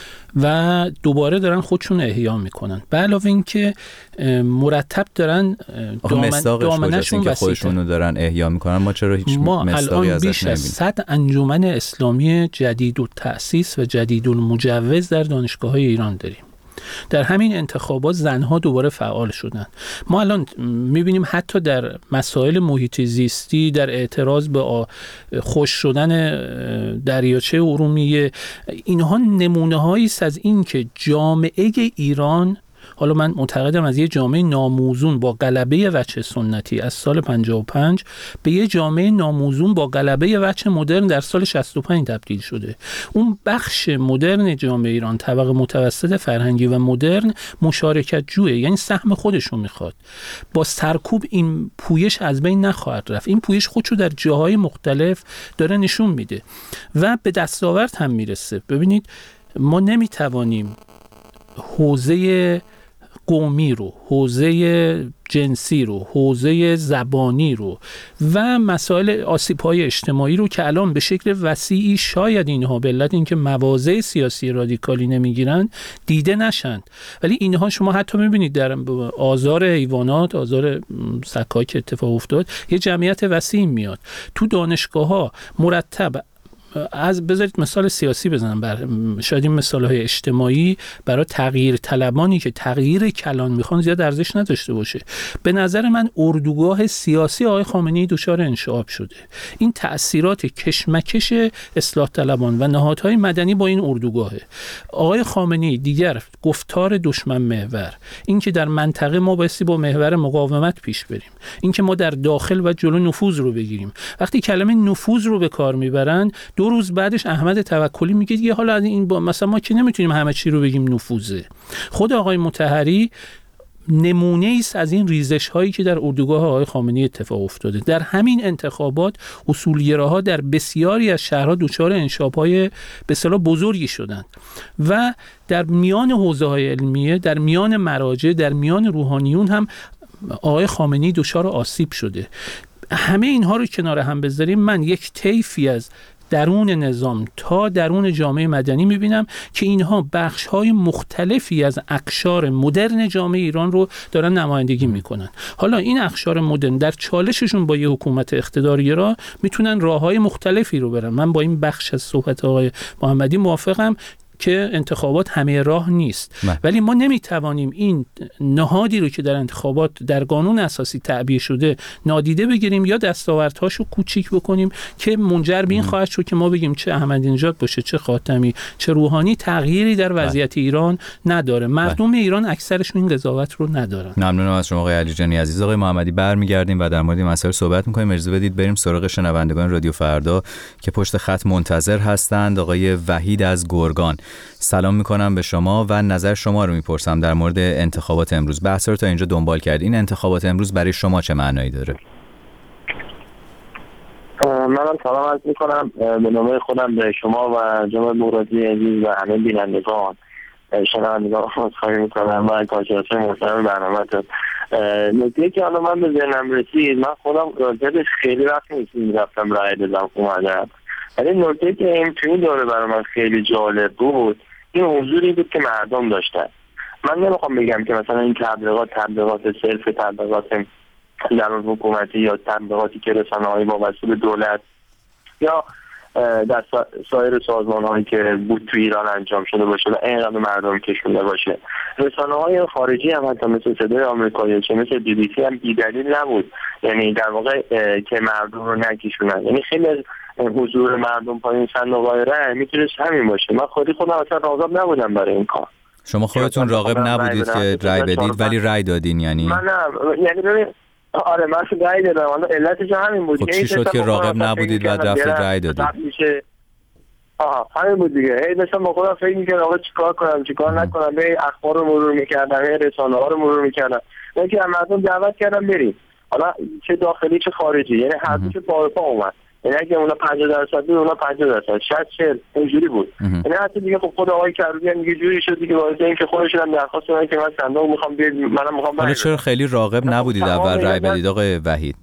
و دوباره دارن خودشون احیا میکنن. به علاوه این که مرتب دارن دامن دامنشون که خودشون رو دارن احیا میکنن، ما چرا هیچ مثالی ازش بیش از صد انجمن اسلامی جدید التأسیس و جدید المجوز در دانشگاه‌های ایران داریم. در همین انتخابات زنها دوباره فعال شدن. ما الان میبینیم حتی در مسائل محیط زیستی، در اعتراض به خشک شدن دریاچه ارومیه، اینها نمونه هایی است از این که جامعه ایران، حالا من معتقدم از یه جامعه ناموزون با غلبه وجه سنتی از سال پنجاه و پنج به یه جامعه ناموزون با غلبه وجه مدرن در سال شصت و پنج تبدیل شده. اون بخش مدرن جامعه ایران، طبقه متوسط فرهنگی و مدرن، مشارکت جویه، یعنی سهم خودشون میخواد. با سرکوب این پویش از بین نخواهد رفت. این پویش خودشو در جاهای مختلف داره نشون میده و به دستاورد هم میرسه. ببینید، ما نمیتوانیم حوزه قومی رو، حوزه جنسی رو، حوزه زبانی رو و مسائل آسیب‌های اجتماعی رو که الان به شکل وسیعی شاید اینها به علت اینکه مواضع سیاسی رادیکالی نمیگیرن دیده نشند، ولی اینها شما حتی میبینید در آزار حیوانات، آزار سگ‌ها که اتفاق افتاد، یه جمعیت وسیع میاد تو دانشگاه‌ها مرتب. از بذارید مثال سیاسی بزنم، بر شاید این مثال‌های اجتماعی برای تغییر طلبانی که تغییر کلان میخوان زیاد ارزش نداشته باشه. به نظر من اردوگاه سیاسی آقای خامنه‌ای دچار انشعاب شده. این تأثیرات کشمکش اصلاح طلبان و نهادهای مدنی با این اردوگاهه. آقای خامنه‌ای دیگر گفتار دشمن محور، این که در منطقه ما بایستی با محور مقاومت پیش بریم، این که ما در داخل و جلو نفوذ رو بگیریم. وقتی کلمه نفوذ رو به کار میبرن، دو روز بعدش احمد توکلی میگه دیگه حالا این با مثلا ما که نمیتونیم همه چی رو بگیم نفوذه. خود آقای مطهری نمونه است از این ریزش هایی که در اردوگاه آقای خامنه‌ای اتفاق افتاده. در همین انتخابات اصولگراها در بسیاری از شهرها دچار انشاب‌های به اصطلاح بزرگی شدند و در میان حوزه‌های علمیه، در میان مراجع، در میان روحانیون هم آقای خامنه‌ای دچار آسیب شده. همه اینها رو کنار هم بذاریم، من یک طیفی از درون نظام تا درون جامعه مدنی میبینم که اینها بخش‌های مختلفی از اقشار مدرن جامعه ایران رو دارن نمایندگی میکنن. حالا این اقشار مدرن در چالششون با یه حکومت اقتدارگرا میتونن راههای مختلفی رو برن. من با این بخش از صحبت آقای محمدی موافقم که انتخابات همه راه نیست من. ولی ما نمیتوانیم این نهادی رو که در انتخابات در قانون اساسی تعبیه شده نادیده بگیریم یا دستاوردهاشو کوچیک بکنیم که منجر به این خواهد شد که ما بگیم چه احمدی نژاد باشه، چه خاتمی، چه روحانی، تغییری در وضعیت من. ایران نداره. مردم من. ایران اکثرشون این قضاوت رو ندارن. ممنونم از شما آقای علیجانی عزیز. آقای محمدی برمیگردیم و در مورد این مسائل صحبت می‌کنیم. اجازه بدید بریم سراغ شنوندگان رادیو فردا که پشت خط منتظر هستند. آقای وحید از گرگان، سلام میکنم به شما و نظر شما رو میپرسم در مورد انتخابات امروز. بحث رو تا اینجا دنبال کرد. این انتخابات امروز برای شما چه معنایی داره؟ منم سلام عرض میکنم به نام خودم به شما و جناب بغراتی عزیز و همه بینندگان شنوندگان خواهی میکنم و کارشناسان محترم برنامه‌تون. نکته که حالا من به ذهنم رسید، من خودم راجعش خیلی وقت نیست میرفتم رای دادم اومدم، ولی نکته که این توی دوره برای من خیلی جالب بود این حضوری بود که مردم داشتن. من نمیخوام بگم که مثلا این تبلیغات تبلیغات صرف تبلیغات درون حکومتی یا تبلیغاتی که رسانه‌های وابسته به دولت یا در سایر سازمان‌هایی که بود تو ایران انجام شده باشه و اینقدر مردم کشونده باشه. رسانه‌های خارجی هم حتی مثل صدای آمریکایی چه مثل بی بی سی هم بی‌دلیل نبود، یعنی در واقع که مردم رو نکشونن. یعنی خیلی حضور مردم پایین صندوق‌های رای میتونست همین باشه. من خودی خودم اصلا راغب نبودم برای این کار. شما خودتون راغب نبودید که رای بدید ولی رای دادین؟ یعنی من نه، یعنی ببین آره من رای دادم، حالا علتش همین بود. خب چی شد که راغب نبودید و رفتید رای دادید؟ آها همین بود دیگه. هی داشتم با خودم فکر می‌کردم آقا چیکار کنم چیکار نکنم، به اخبار رو مرور می‌کردم، به رسانه‌ها رو مرور می‌کردم. من که مردم دعوت کردم بریم، حالا چه داخلی چه خارجی، یعنی هر دو چه پا پا اومد. یعنی اگه اونا پنجاه درصد بود اونا پنجاه درصد شصت چهل اینجوری بود. یعنی حتی دیگه خب خود آقای کروبی هم دیگه جوری شد دیگه واسه اینکه خودش هم درخواست دادن که من صندوق می‌خوام بیاد، منم می‌خوام. حالا چرا خیلی راغب نبودید اول رای بدید آقای وحید؟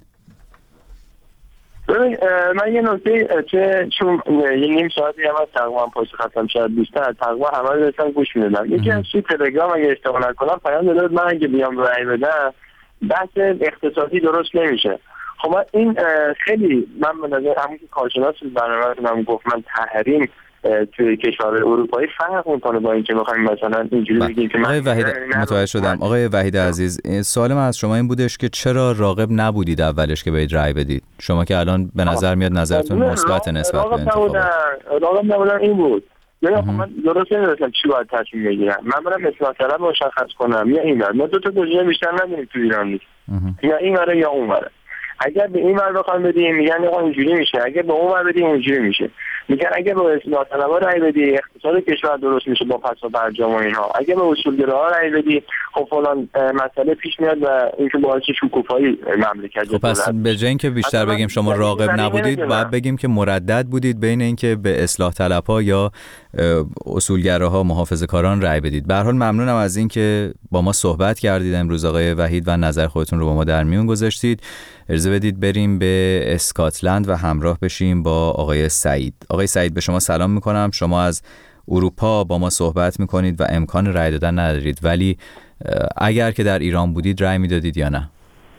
ببین من یه نکته چه چون یه نیم ساعتی هم از تقریبا پشت خطم شاید بیشتر تقریبا همه رو داشتم گوش میدادم. یکی از توی تلگرام اگه اشتباه نکنم پیام داد من اگه بیام رای بدم بحث اقتصادی درست نمیشه. خب این خیلی من به نظر همون که کارشناس برنامه من گفت من تحریم توی کشورهای اروپایی فرق میکنه با اینکه بخوایم مثلا اینجوری بگیم که من آقای وحید متوجه شدم. آقای وحید عزیز سوال من از شما این بودش که چرا راغب نبودید اولش که برید رای بدید؟ شما که الان به نظر میاد نظرتون مثبت نسبت به انتخابات. راغب نبودن این بود. یا من درست نمی‌دونم چی باید تصمیم بگیرم. من برم اصلاح طلب مشخص کنم یا این ور. ما دو تا گزینه بیشتر نداریم تو ایران نیست. یا این ور یا اون ور. اگر به این ور بخوام بدیم میگن آقا اینجوری میشه، اگر به اون ور بدیم اونجوری میشه. میگن اگر به اصلاح طلبها رای بدی اقتصاد کشور درست میشه با پس و برجام و اینها، اگر به اصولگراها رای بدی خب فلان مسئله پیش میاد و اینکه باعث شکوفایی مملکت خب پس به جای اینکه بیشتر بگیم شما راغب نبودید باید بگیم که مردد بودید بین اینکه به اصلاح طلبها یا اصولگراها محافظه‌کاران رای بدید. به هر حال ممنونم از اینکه با ما صحبت کردید امروز آقای وحید و نظر خودتون رو با ما در میون گذاشتید. اجازه بدید بریم به اسکاتلند و همراه بشیم با آقای سعید. آقای سعید به شما سلام میکنم. شما از اروپا با ما صحبت میکنید و امکان رای دادن ندارید، ولی اگر که در ایران بودید رای میدادید یا نه؟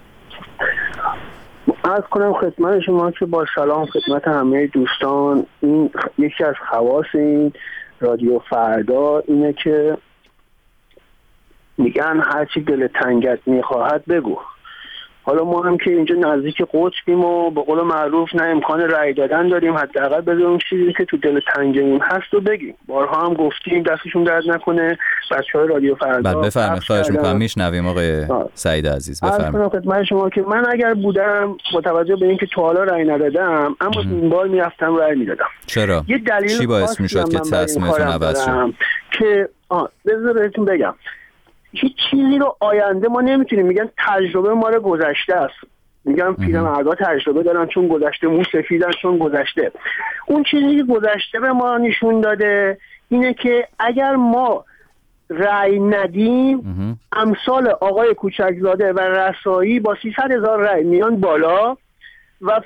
عرض کنم خدمت شما که با سلام خدمت همه دوستان، این یکی از خواص این رادیو فردا اینه که میگن هرچی دل تنگت میخواهد بگو. حالا ما هم که اینجا نزدیک قطبیم و به قول معروف نه امکان رأی دادن داریم، حداقل بذاریم چیزی که تو دل تنگمون هست و بگیم. بارها هم گفتیم دستشون درد نکنه بچهای رادیو فردا. بله بفرمایید، خواهش می‌کنم میشنویم آقای سعید عزیز بفرمایید. خدمت شما که من اگر بودم با توجه به اینکه تا حالا رأی ندادم اما این بار میرفتم رأی میدادم. چرا؟ یه دلیل چی باعث میشد که تصمیمتون عوض شد؟ که آ بذار بهتون بگم هیچ چیزی رو آینده ما نمیتونیم. میگن تجربه ما رو گذشته است، میگن پیرمردا تجربه دارن چون گذشته، مو سفیدن چون گذشته. اون چیزی که گذشته به ما نشون داده اینه که اگر ما رأی ندیم امثال آقای کوچکزاده و رسایی با سیصد هزار رأی میان بالا و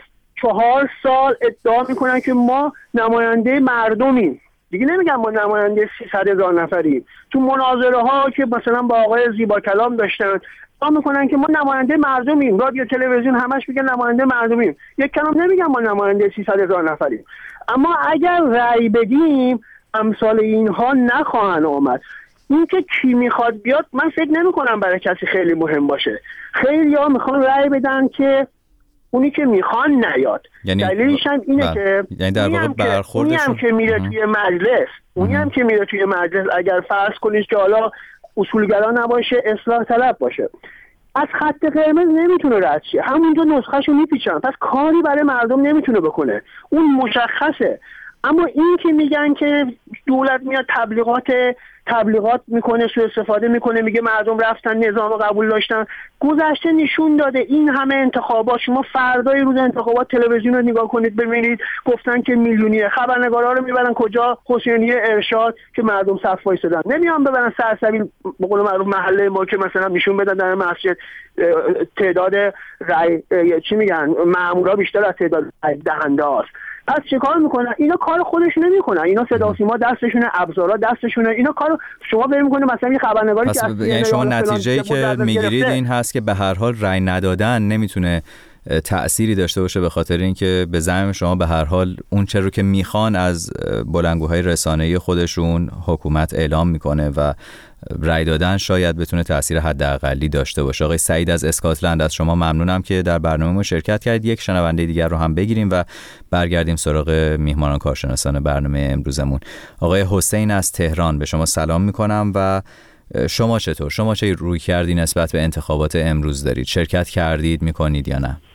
چهار سال ادعا میکنن که ما نماینده مردمیم. دیگه نمیگم ما نماینده سیصد هزار نفریم. تو مناظره ها که مثلا با آقای زیبا کلام داشتن ادعا میکنن که ما نماینده مردمیم، رادیو تلویزیون همش میگن نماینده مردمیم. یک کلام نمیگم ما نماینده سیصد هزار نفریم. اما اگر رأی بدیم امثال اینها نخواهن آمد. این که کی میخواد بیاد من فکر نمی کنم برای کسی خیلی مهم باشه. خیلی ها میخوان رأی بدن که اونی که میخوان نیاد. یعنی دلیلش هم اینه بر... که یعنی در واقع برخوردشون اونی هم که میره توی مجلس اونی هم که میره توی مجلس اگر فرض کنید که حالا اصولگرا نباشه، اصلاح طلب باشه، از خط قرمز نمیتونه رد شه، همونجا نسخهشو میپیچن، پس کاری برای مردم نمیتونه بکنه. اون مشخصه. اما این که میگن که دولت میاد تبلیغات تبلیغات میکنه، سوء استفاده میکنه، میگه مردم رفتن نظام قبول داشتن، گذشته نشون داده این همه انتخابات، شما فردای روز انتخابات تلویزیون رو نگاه کنید ببینید گفتن که میلیونیه، خبرنگارا رو میبرن کجا؟ حسینیه ارشاد که مردم صف وایسادن، نمیان ببرن سرسبیل به قول معروف محله ما که مثلا میشون بدن در مسجد تعداد رای چی میگن مامورا بیشتر از تعداد رای دهنده است. پس چه کار میکنن؟ اینا کار خودشون نمیکنن، اینا صدا و سیما دستشونه، ابزارا دستشونه، اینا کارو شما بریم میکنه مثلا یه خبرنگاری که یعنی شما نتیجه‌ای که میگیرید این هست که به هر حال رأی ندادن نمیتونه تأثیری داشته باشه، به خاطر اینکه به زعم شما به هر حال اون چه رو که میخوان از بلندگوهای رسانه‌ای خودشون حکومت اعلام میکنه و رأی دادن شاید بتونه تأثیر حداقلی داشته باشه. آقای سعید از اسکاتلند از شما ممنونم که در برنامه ما شرکت کردید. یک شنونده دیگر رو هم بگیریم و برگردیم سراغ میهمانان کارشناسان برنامه امروزمون. آقای حسین از تهران، به شما سلام میکنم و شما چطور؟ شما چه روی کردی نسبت به انتخابات امروز دارید؟ شرکت کردید میکنید یا نه؟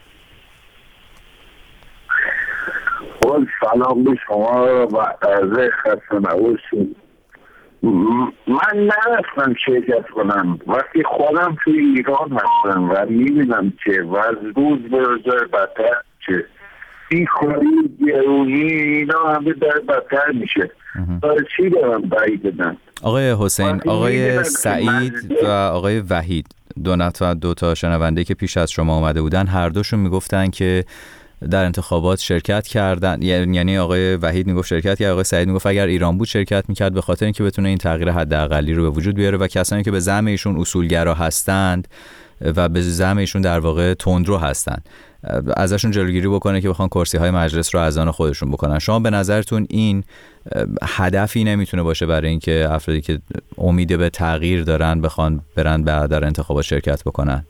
سلام به شما و عرض خسته نباشید. من نرفتم شرکت کنم، وقتی خودم توی ایران هستم و میبینم که وز روز به روز بدتر چه بیکاری گرونی اینا همه در بدتر میشه. برای چی دارم برای بدن؟ آقای حسین، آقای سعید و آقای وحید، دو نفر دو تا شنونده که پیش از شما اومده بودن، هر دوشون میگفتن که در انتخابات شرکت کردن، یعنی آقای وحید میگفت شرکت کرد، آقای سعید میگفت اگر ایران بود شرکت میکرد، به خاطر اینکه بتونه این تغییر حداقلی رو به وجود بیاره و کسانی که به زعم ایشون اصولگرا هستند و به زعم ایشون در واقع تندرو هستند ازشون جلوگیری بکنه که بخوان کرسی های مجلس رو از آن خودشون بکنن. شما به نظرتون این هدفی نمیتونه باشه برای اینکه افرادی که امید به تغییر دارن بخوان برن در انتخابات شرکت بکنن؟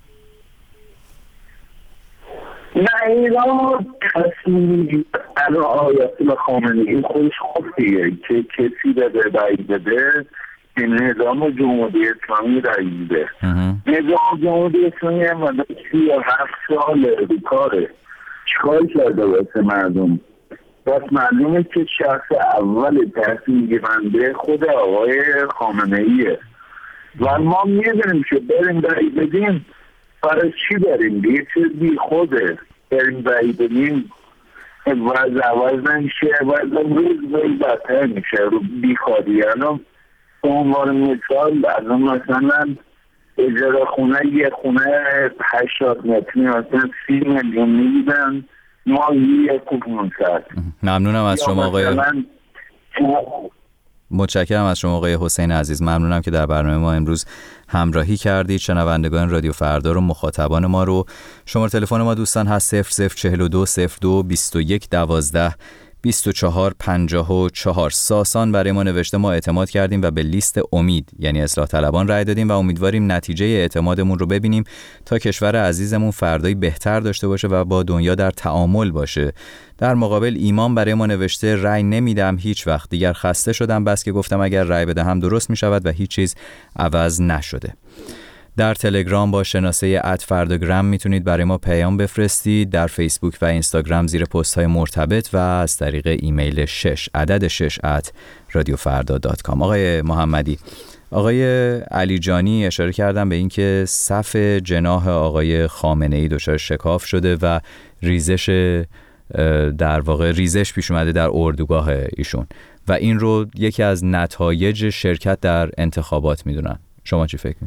نه، ایران تصمیم رعایت خامنه‌ای خودش خوب دیگه که کسی بده رای بده که نظام جمهوری اسلامی رای بده. نظام جمهوری اسلامی هم سی و هفت سال رو کاره، چیکار کرده واسه مردم؟ بس معلومه که شخص اول تصمیم گیرنده خود آقای خامنه‌ایه و ما میدونیم که بریم رای بدیم برای چی بریم؟ یه چیز بی خوده بریم رای بدیم وضع عوض نمیشه، وضع روز باید بدتر میشه رو بیخوادی. الان به عنوان مثال الان مثلا اجاره خونه یه خونه هشتاد متری مثلا سی میلیون میدن ماهی یک و پونصد. ممنونم از شما آقای متشکرم از شما آقای حسین عزیز، ممنونم که در برنامه ما امروز همراهی کردید. شنوندگان رادیو فردا رو، مخاطبان ما رو، شماره تلفن ما دوستان هست صفر صفر چهل و دو صفر دو بیست و یک دوازده بیست و چهار پنجاه و چهار. ساسان برای ما نوشته ما اعتماد کردیم و به لیست امید یعنی اصلاح طلبان رای دادیم و امیدواریم نتیجه اعتمادمون رو ببینیم تا کشور عزیزمون فردایی بهتر داشته باشه و با دنیا در تعامل باشه. در مقابل ایمان برای ما نوشته رای نمیدم هیچ وقت دیگر، خسته شدم بس که گفتم اگر رای بدهم درست می شود و هیچ چیز عوض نشده. در تلگرام با شناسه ات فرداگرام میتونید برای ما پیام بفرستید، در فیسبوک و اینستاگرام زیر پست های مرتبط و از طریق ایمیل شش عدد شش ات رادیو فردا دات کام. آقای محمدی، آقای علی جانی اشاره کردن به اینکه صف جناح آقای خامنه‌ای دچار شکاف شده و ریزش در واقع ریزش پیش اومده در اردوگاه ایشون و این رو یکی از نتایج شرکت در انتخابات میدونن. شما چی فکر میکنید؟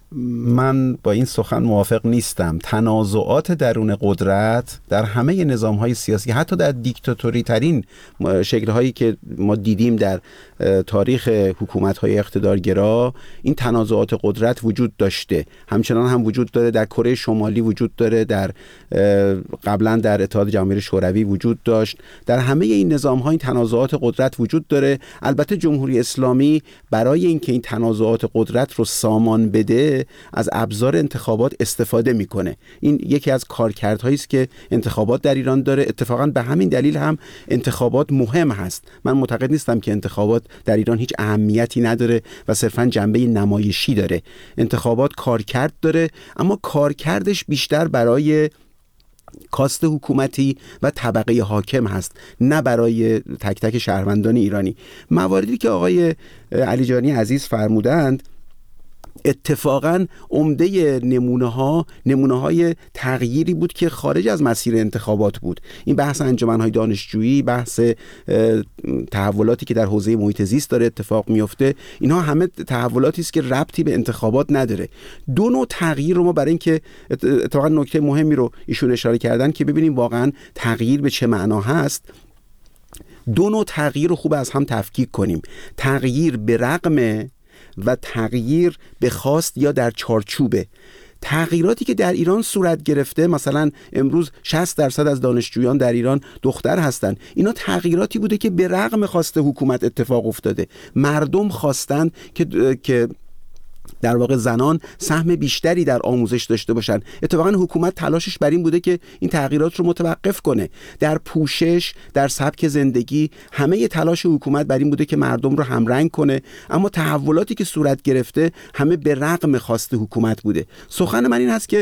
من با این سخن موافق نیستم. تنازعات درون قدرت در همه نظام‌های سیاسی، حتی در دیکتاتوری ترین شکل‌هایی که ما دیدیم در تاریخ حکومت‌های اقتدارگرا، این تنازعات قدرت وجود داشته. همچنان هم وجود داره، در کره شمالی وجود داره، در قبلا در اتحاد جماهیر شوروی وجود داشت. در همه این نظام‌ها این تنازعات قدرت وجود داره. البته جمهوری اسلامی برای اینکه این تنازعات قدرت رو سامان بده از ابزار انتخابات استفاده میکنه. این یکی از کارکردهایی است که انتخابات در ایران داره. اتفاقا به همین دلیل هم انتخابات مهم هست. من معتقد نیستم که انتخابات در ایران هیچ اهمیتی نداره و صرفاً جنبه نمایشی داره. انتخابات کارکرد داره، اما کارکردش بیشتر برای کاست حکومتی و طبقه حاکم هست، نه برای تک تک شهروندان ایرانی. مواردی که آقای علیجانی عزیز فرمودند اتفاقاً عمده نمونه ها نمونه های تغییری بود که خارج از مسیر انتخابات بود. این بحث انجمن‌های دانشجویی، بحث تحولاتی که در حوزه محیط زیست داره اتفاق میفته، اینها همه تحولاتی است که ربطی به انتخابات نداره. دو نوع تغییر رو ما برای اینکه اتفاقاً نکته مهمی رو ایشون اشاره کردن که ببینیم واقعاً تغییر به چه معنا هست، دو نوع تغییر رو خوب از هم تفکیک کنیم. تغییر به رغم و تغییر به خواست یا در چارچوبه. تغییراتی که در ایران صورت گرفته، مثلا امروز شصت درصد از دانشجویان در ایران دختر هستند، اینا تغییراتی بوده که به رغم خواست حکومت اتفاق افتاده. مردم خواستند که که در واقع زنان سهم بیشتری در آموزش داشته باشن. اتفاقا حکومت تلاشش بر این بوده که این تغییرات رو متوقف کنه. در پوشش، در سبک زندگی، همه تلاش حکومت بر این بوده که مردم رو همرنگ کنه، اما تحولاتی که صورت گرفته همه به رغم خواست حکومت بوده. سخن من این هست که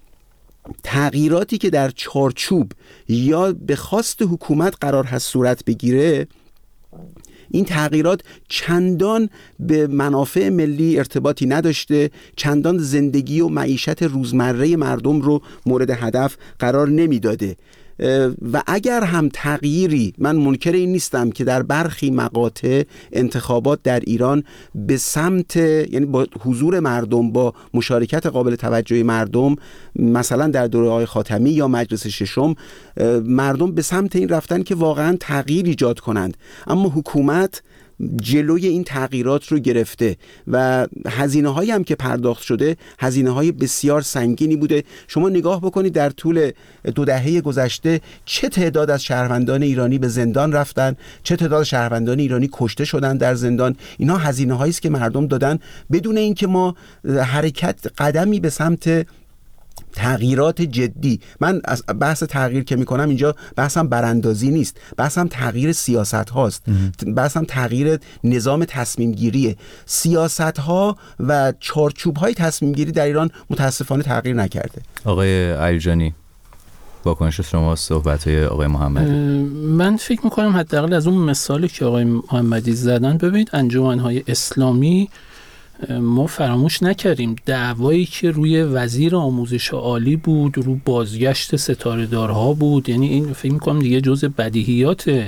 تغییراتی که در چارچوب یا به خواست حکومت قرار هست صورت بگیره، این تغییرات چندان به منافع ملی ارتباطی نداشته، چندان زندگی و معیشت روزمره مردم رو مورد هدف قرار نمیداده. و اگر هم تغییری، من منکر این نیستم که در برخی مقاطع انتخابات در ایران به سمت، یعنی با حضور مردم، با مشارکت قابل توجه مردم، مثلا در دوره آقای خاتمی یا مجلس ششم، مردم به سمت این رفتن که واقعا تغییر ایجاد کنند، اما حکومت جلوی این تغییرات رو گرفته و هزینه هایی هم که پرداخت شده هزینه های بسیار سنگینی بوده. شما نگاه بکنید در طول دو دهه گذشته چه تعداد از شهروندان ایرانی به زندان رفتن، چه تعداد شهروندان ایرانی کشته شدن در زندان. اینها هزینه هایی است که مردم دادن بدون اینکه ما حرکت قدمی به سمت تغییرات جدی. من از بحث تغییر که میکنم اینجا بحثم براندازی نیست، بحثم تغییر سیاست هاست، بحثم تغییر نظام تصمیم گیریه. سیاست ها و چارچوب های تصمیم گیری در ایران متاسفانه تغییر نکرده. آقای علیجانی، واکنش شما صحبت های آقای محمدی؟ من فکر میکنم حداقل از اون مثالی که آقای محمدی زدن، ببینید انجمن‌های اسلامی ما فراموش نکردیم دعوایی که روی وزیر آموزش عالی بود، رو بازگشت ستاره‌دارها بود. یعنی این فکر می‌کنم دیگه جزء بدیهیات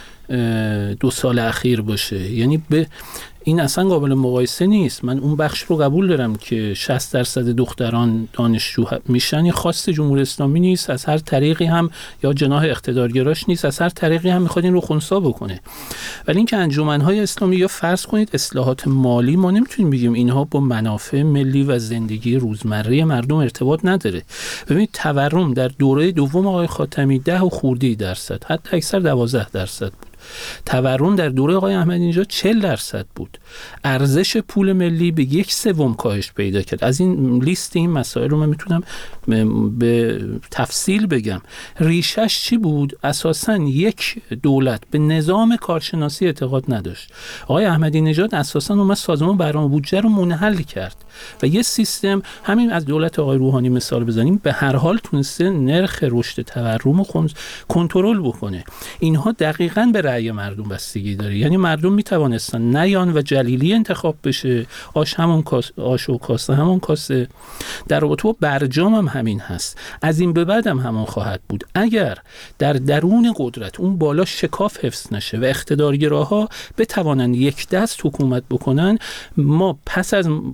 دو سال اخیر باشه. یعنی به این اصلا قابل مقایسه نیست. من اون بخش رو قبول دارم که شصت درصد دختران دانشجو میشن، خواست جمهوری اسلامی نیست، از هر طریقی هم یا جناح اقتدارگراش نیست، از هر طریقی هم میخواد این رو خنثی بکنه. ولی اینکه انجمن‌های اسلامی، یا فرض کنید اصلاحات مالی، ما نمیتونیم بگیم اینها با منافع ملی و زندگی روزمره مردم ارتباط نداره. ببینید تورم در دوره دوم آقای خاتمی ده و خورده درصد، حتی اکثر دوازده درصد بود. تورم در دوره آقای احمدی نژاد چهل درصد بود. ارزش پول ملی به یک سوم کاهش پیدا کرد. از این لیست این مسائل رو من میتونم به تفصیل بگم. ریشش چی بود؟ اساساً یک دولت به نظام کارشناسی اعتقاد نداشت. آقای احمدی نژاد اساساً اومد سازمان برنامه بودجه رو منحل کرد و یه سیستم، همین از دولت آقای روحانی مثال بزنیم، به هر حال تونسته نرخ رشد تورم رو کنترل بکنه. اینها دقیقاً به رأی مردم بستگی داره. یعنی مردم میتوانستن نیان و جلیلی انتخاب بشه، آش همون کاس، آش و کاسه همون کاسه. در رابطه با برجام هم همین هست. از این به بعد هم همون خواهد بود. اگر در درون قدرت اون بالا شکاف حفظ نشه و اقتدارگراها بتوانند یک دست حکومت بکنن، ما پس از بحران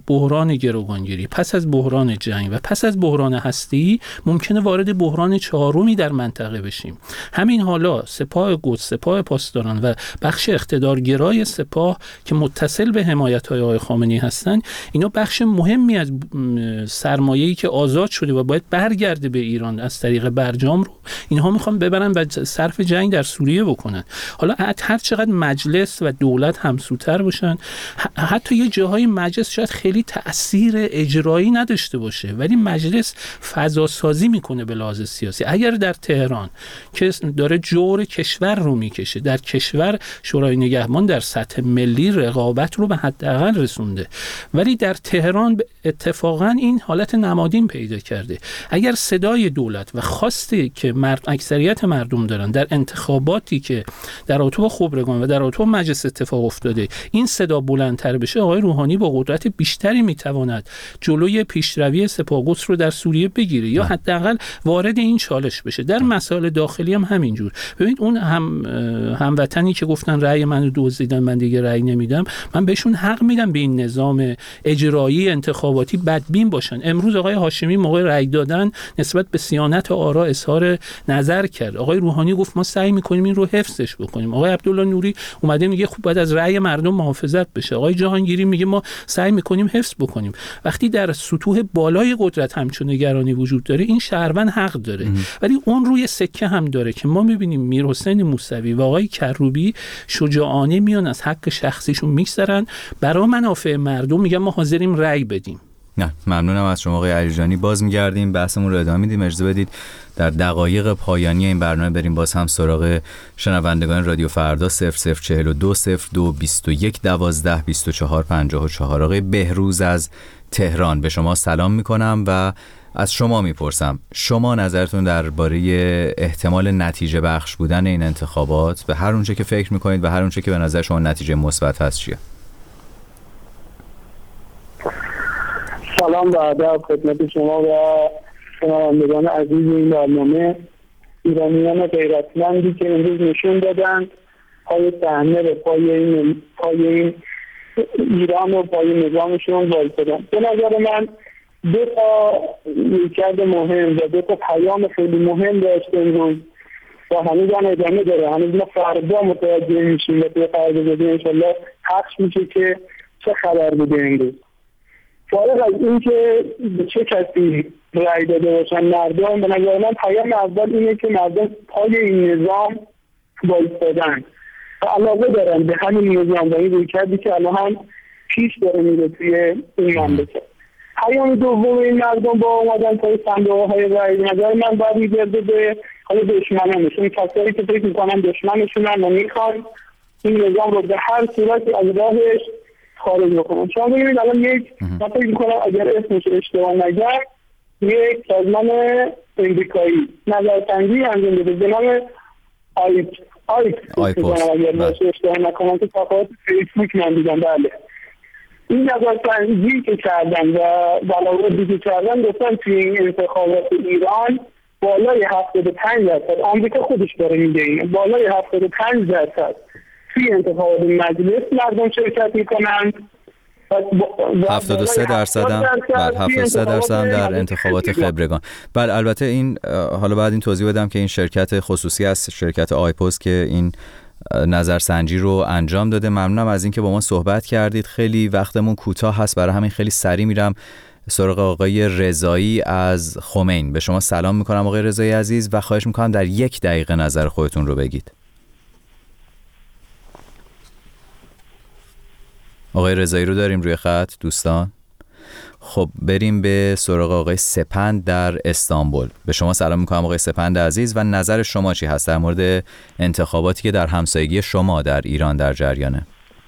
بحران گروگانگیری، پس از بحران جنگ و پس از بحران هستی ممکنه وارد بحران چهارمی در منطقه بشیم. همین حالا سپاه قدس، سپاه پاسداران و بخش اقتدارگرای سپاه که متصل به حمایت‌های آقای خامنه‌ای هستن، اینا بخش مهمی از سرمایه‌ای که آزاد شده و باید برگرده به ایران از طریق برجام رو اینها میخوان ببرن و صرف جنگ در سوریه بکنن. حالا هر چقدر مجلس و دولت همسوتر باشن، حتی یه جاهای مجلس شاید خیلی تأثیر اجرایی نداشته باشه، ولی مجلس فضا سازی میکنه به لحاظ سیاسی. اگر در تهران که داره جور کشور رو میکشه، در کشور شورای نگهبان در سطح ملی رقابت رو به حداقل رسونده، ولی در تهران اتفاقا این حالت نمادین پیدا کرده. اگر صدای دولت و خواسته که مرد اکثریت مردم دارن در انتخاباتی که در اتوب خبرگان و در اتوب مجلس اتفاق افتاده این صدا بلندتر بشه، آقای روحانی با قدرت بیشتری میتواند جلوی پیشروی سپاه قدس رو در سوریه بگیره یا حداقل وارد این چالش بشه. در مسائل داخلی هم همینجور. ببینید اون هم هموطنی که گفتن رأی منو دزدیدن من دیگه رأی نمیدم، من بهشون حق میدم به این نظام اجرایی انتخاباتی بدبین باشن. امروز آقای هاشمی موقع رأی دادن نسبت به صیانت آرا اظهار نظر کرد. آقای روحانی گفت ما سعی میکنیم این رو حفظش بکنیم. آقای عبدالله نوری اومده میگه خوب باید از رأی مردم محافظت بشه. آقای جهانگیری میگه ما سعی میکنیم حفظ بکنیم. وقتی در سطوح بالای قدرت همچون نگرانی وجود داره، این شهروند حق داره. ام. ولی اون روی سکه هم داره که ما میبینیم میرحسین موسوی و آقای کروبی شجاعانه میان از حق شخصیشون میگذرن، برای منافع مردم میگن ما حاضریم رأی بدیم. نه ممنونم از شما آقای علیجانی. باز میگردیم بحثمون رو ادامه میدیم. اجازه بدید در دقایق پایانی این برنامه بریم باز هم سراغ شنوندگان رادیو فردا. صفر صفر چهل و دو صفر دو بیست و یک دوازده بیست و چهار پنجاه و چهار. آقای بهروز از تهران به شما سلام میکنم و از شما میپرسم شما نظرتون درباره احتمال نتیجه بخش بودن این انتخابات به هر اونچه که فکر میکنید و هر اونچه که به نظر شما نتیجه مثبت هست چیه؟ سلام و ادب خدمت شما و شنوندگان عزیز این برنامه. ایرانیان غیرتمندی که امروز نشون دادن پای صحنه به پای این پای این ایران و پای نظامشون وایسادن. به نظر من دو تا رویکرد مهم و دو تا پیام خیلی مهم داشت امروز و هنوز هم ادامه داره. هنوز ما فردا متوجه میشیم و توی قرارداد انشالله پخش میشه که چه خبر بوده امروز. فارغ از این که به چه کسی رأی داده باشن مردم، به نظر من پیام اول اینه که مردم پای این نظام وایسادن و علاقه دارن به همین نظام و این رویکردی که الان هم پیش داره میره توی این مملکت. پیام دوم این مردم با اومدن پای صندوق‌های رأی به نظر من باید میگرده به حالا دشمنانشون، کسایی که فکر میکنن دشمنشونن و میخوان این نظام رو به هر صورتی از راهش خارج بکنم. شما ببینید الان یک من فکر میکنم اگر اسمش اشتباه نگم یک سازمان امریکایی نظرسنجی انجام داده به نام آیپ آیپ اگر اشتباه نکنم که صفحات فیسبوک من دیدم. بله این نظرسنجی که کردن و بلاغتی که کردن گفتن توی این انتخابات ایران بالای هفتاد و پنج درصد آمریکا خودش داره میگه این بالای هفتاد و پنج درصد توی انتخابات مجلس مردم شرکت میکنند. هفتاد و سه درصد هم بله هفتاد و سه درصد هم در انتخابات خبرگان. بله البته این حالا بعد این توضیح بدم که این شرکت خصوصی است، شرکت آیپوس که این نظرسنجی رو انجام داده. ممنونم از اینکه با ما صحبت کردید. خیلی وقتمون کوتاه هست، برای همین خیلی سریع میرم سراغ آقای رضایی از خمین. به شما سلام میکنم آقای رضایی عزیز و خواهش میکنم در یک دقیقه نظر خودتون رو بگید. آقای رضایی رو داریم روی خط دوستان؟ خب بریم به سراغ آقای سپند در استانبول. به شما سلام میکنم آقای سپند عزیز و نظر شما چی هست در مورد انتخاباتی که در همسایگی شما در ایران در جریانه؟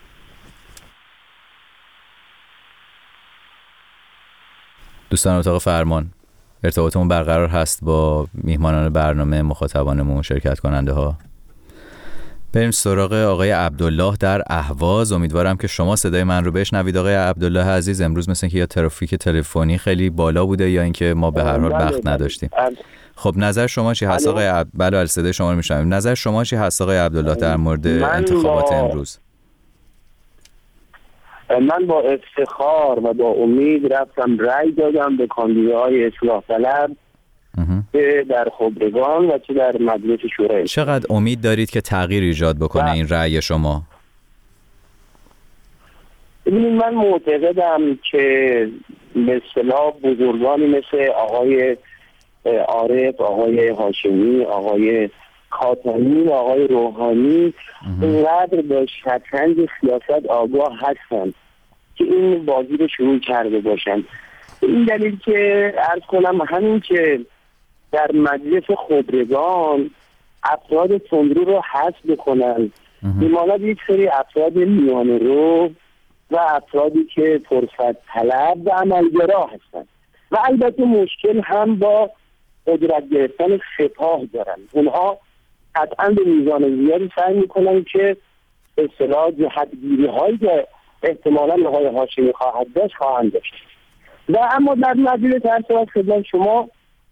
دوستان اتاق فرمان ارتباطمون برقرار هست با میهمانان برنامه، مخاطبانمون، شرکت کننده ها. بریم سراغ آقای عبدالله در اهواز. امیدوارم که شما صدای من رو بشنوید آقای عبدالله عزیز. امروز مثل که یا ترافیک تلفنی خیلی بالا بوده یا اینکه ما به هر حال وقت نداشتیم. خب نظر شما چی هست آقای عب... بله صدای شما رو میشنویم. نظر شما چی هست آقای عبدالله در مورد انتخابات امروز؟ من با افتخار و با امید رفتم رأی دادم به کاندیداهای اصلاح طلب که در خبرگان و چه در مجلس شورای. چقدر امید دارید که تغییر ایجاد بکنه این رأی شما؟ ببینید من معتقدم که به اصطلاح بزرگانی مثل آقای عارف، آقای هاشمی، آقای خاتمی و آقای روحانی اینقدر با شطرنج سیاست آگاه هستند که این بازی رو شروع کرده باشن. این دلیل که عرض کنم همین که در مجلس خبرگان افراد تندرو رو حذف کنن، بماند یک سری افراد میانه رو و افرادی که فرصت طلب و عملگرا هستن و البته مشکل هم با قدرت گرفتن سپاه دارن. اونها قطعا به میزان زیادی سعی میکنن که اصطلاح جهتگیری هایی که احتمالا آقای هاشمی خواهد داشت خواهند داشت. و اما در مجلس هر سال خدمت شما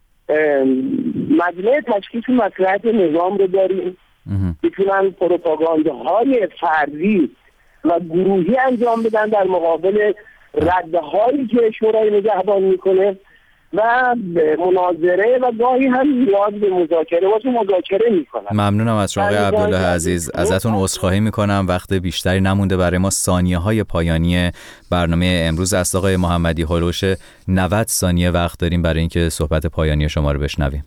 مجلس تشخیص مصلحت نظام رو داریم، میتونن پروپاگانداهای فردی و گروهی انجام بدن در مقابل ردهایی که شورای نگهبان میکنه و مناظره و گاهی هم نیاز به مذاکره باشه مذاکره میکنن. ممنونم از شما آقای عبدالله عزیز. ازتون عذرخواهی میکنم، وقت بیشتری نمونده برای ما. ثانیه های پایانی برنامه امروز است آقای محمدی، هولوش نود ثانیه وقت داریم برای اینکه صحبت پایانی شما رو بشنویم.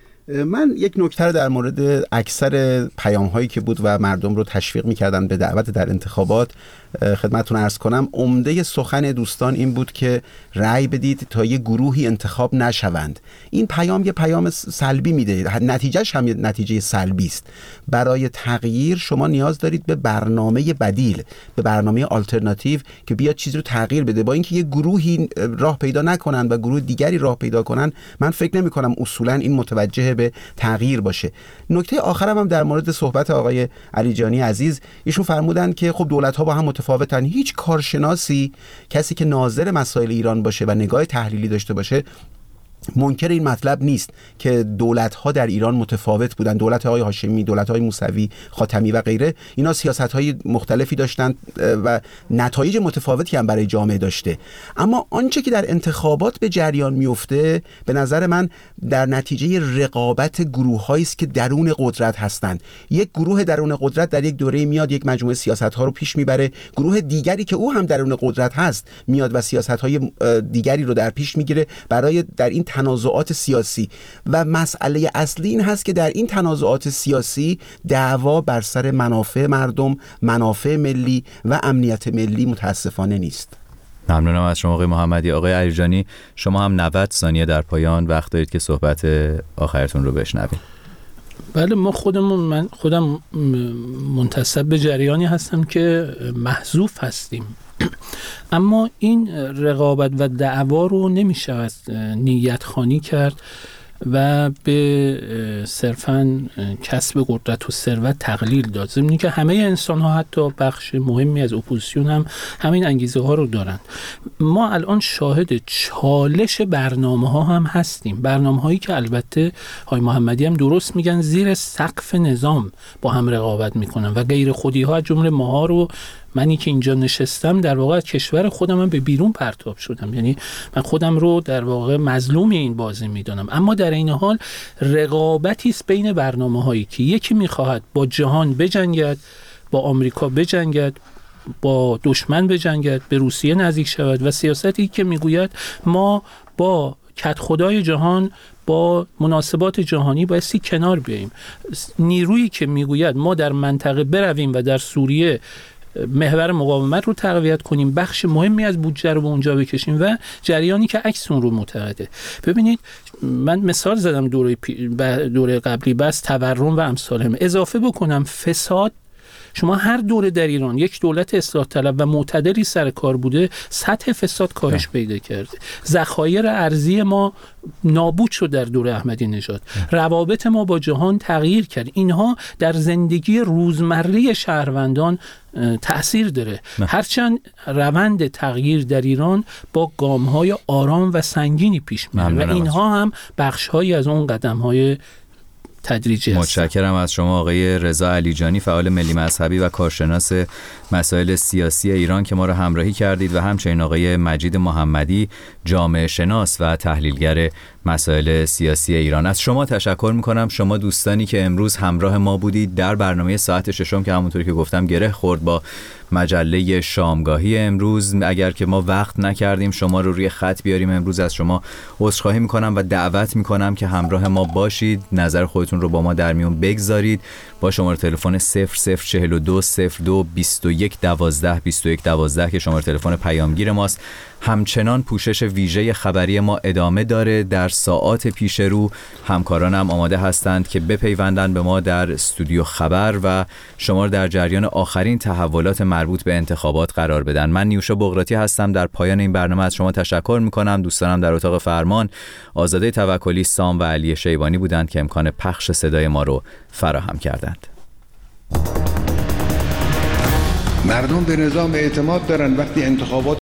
من یک نکته رو در مورد اکثر پیام هایی که بود و مردم رو تشویق میکردن به دعوت در انتخابات خدمتتون عرض کنم. عمده سخن دوستان این بود که رأی بدید تا یه گروهی انتخاب نشوند. این پیام یه پیام سلبی میده، نتیجهش هم یه نتیجه سلبی است. برای تغییر شما نیاز دارید به برنامه بدیل، به برنامه آلترناتیو که بیاد چیزی رو تغییر بده. با اینکه یه گروهی راه پیدا نکنن و گروه دیگری راه پیدا کنن، من فکر نمی کنم اصولا این متوجه به تغییر باشه. نکته آخرم هم در مورد صحبت آقای علیجانی عزیز، ایشون فرمودن که خب دولت ها با هم متفاوتن. هیچ کارشناسی، کسی که ناظر مسائل ایران باشه و نگاه تحلیلی داشته باشه، منکر این مطلب نیست که دولت‌ها در ایران متفاوت بودن. دولت آقای هاشمی، دولت‌های موسوی، خاتمی و غیره، اینا سیاست‌های مختلفی داشتن و نتایج متفاوتی هم برای جامعه داشته. اما آنچه که در انتخابات به جریان میفته به نظر من در نتیجه رقابت گروه‌هایی است که درون قدرت هستند. یک گروه درون قدرت در یک دوره میاد یک مجموعه سیاست‌ها رو پیش میبره، گروه دیگری که او هم درون قدرت هست میاد و سیاست‌های دیگری رو در پیش میگیره برای در این تنازعات سیاسی. و مسئله اصلی این هست که در این تنازعات سیاسی دعوا بر سر منافع مردم، منافع ملی و امنیت ملی متاسفانه نیست. ممنونم از شما آقای محمدی. آقای علیجانی شما هم نود ثانیه در پایان وقت دارید که صحبت آخرتون رو بشنوید. بله، ما خودمون من خودم منتسب به جریانی هستم که محذوف هستیم، اما این رقابت و دعوا رو نمیشه از نیت خوانی کرد و به صرفاً کسب قدرت و ثروت تقلیل داد. ضمن که همه انسان ها، حتی بخش مهمی از اپوزیسیون هم همین انگیزه ها رو دارن. ما الان شاهد چالش برنامه ها هم هستیم، برنامه هایی که البته های محمدی هم درست میگن زیر سقف نظام با هم رقابت میکنن و غیر خودی ها جمله ماها رو، منی که اینجا نشستم در واقع از کشور خودم هم به بیرون پرتاب شدم، یعنی من خودم رو در واقع مظلوم این بازی میدونم. اما در این حال رقابتی است بین برنامه هایی که یکی میخواهد با جهان بجنگد، با آمریکا بجنگد، با دشمن بجنگد، به روسیه نزدیک شود، و سیاستی که میگوید ما با کد خدای جهان، با مناسبات جهانی بایستی کنار بیاییم. نیرویی که میگوید ما در منطقه برویم و در سوریه محور مقاومت رو تقویت کنیم، بخش مهمی از بودجه رو به اونجا بکشیم، و جریانی که عکس اون رو معتقده. ببینید من مثال زدم دوره دوره قبلی، بس تورم و امثالهم. اضافه بکنم فساد. شما هر دوره در ایران یک دولت اصلاح طلب و معتدلی سر کار بوده، سطح فساد کاهش پیدا کرده. ذخایر ارزی ما نابود شد در دوره احمدی نژاد. روابط ما با جهان تغییر کرد. اینها در زندگی روزمره شهروندان تأثیر داره. نه. هرچند روند تغییر در ایران با گام‌های آرام و سنگینی پیش میره و اینها هم بخش‌هایی از اون قدم‌های تدریجی هستن. متشکرم از شما آقای رضا علیجانی، فعال ملی مذهبی و کارشناس مسائل سیاسی ایران که ما را همراهی کردید، و همچنین آقای مجید محمدی، جامعه شناس و تحلیلگر مسائل سیاسی ایران. از شما تشکر میکنم، شما دوستانی که امروز همراه ما بودید در برنامه ساعت ششم که همونطوری که گفتم گره خورد با مجله شامگاهی امروز. اگر که ما وقت نکردیم شما رو روی خط بیاریم امروز، از شما عذرخواهی میکنم و دعوت میکنم که همراه ما باشید، نظر خودتون رو با ما در میون بگذارید با شماره تلفن صفر صفر چهل و دو صفر دو بیست و یک دوازده بیست و یک دوازده که شماره تلفن پیامگیر ماست. همچنان پوشش ویژه خبری ما ادامه داره. در ساعات پیش رو همکارانم آماده هستند که بپیوندن به ما در استودیو خبر و شما رو در جریان آخرین تحولات مربوط به انتخابات قرار بدن. من نیوشا بغراتی هستم. در پایان این برنامه از شما تشکر میکنم. دوستانم در اتاق فرمان آزاده توکلی، سام و علی شیبانی بودند که امکان پخش صدای ما رو فراهم کردند. مردم به نظام اعتماد دارن. وقتی انتخابات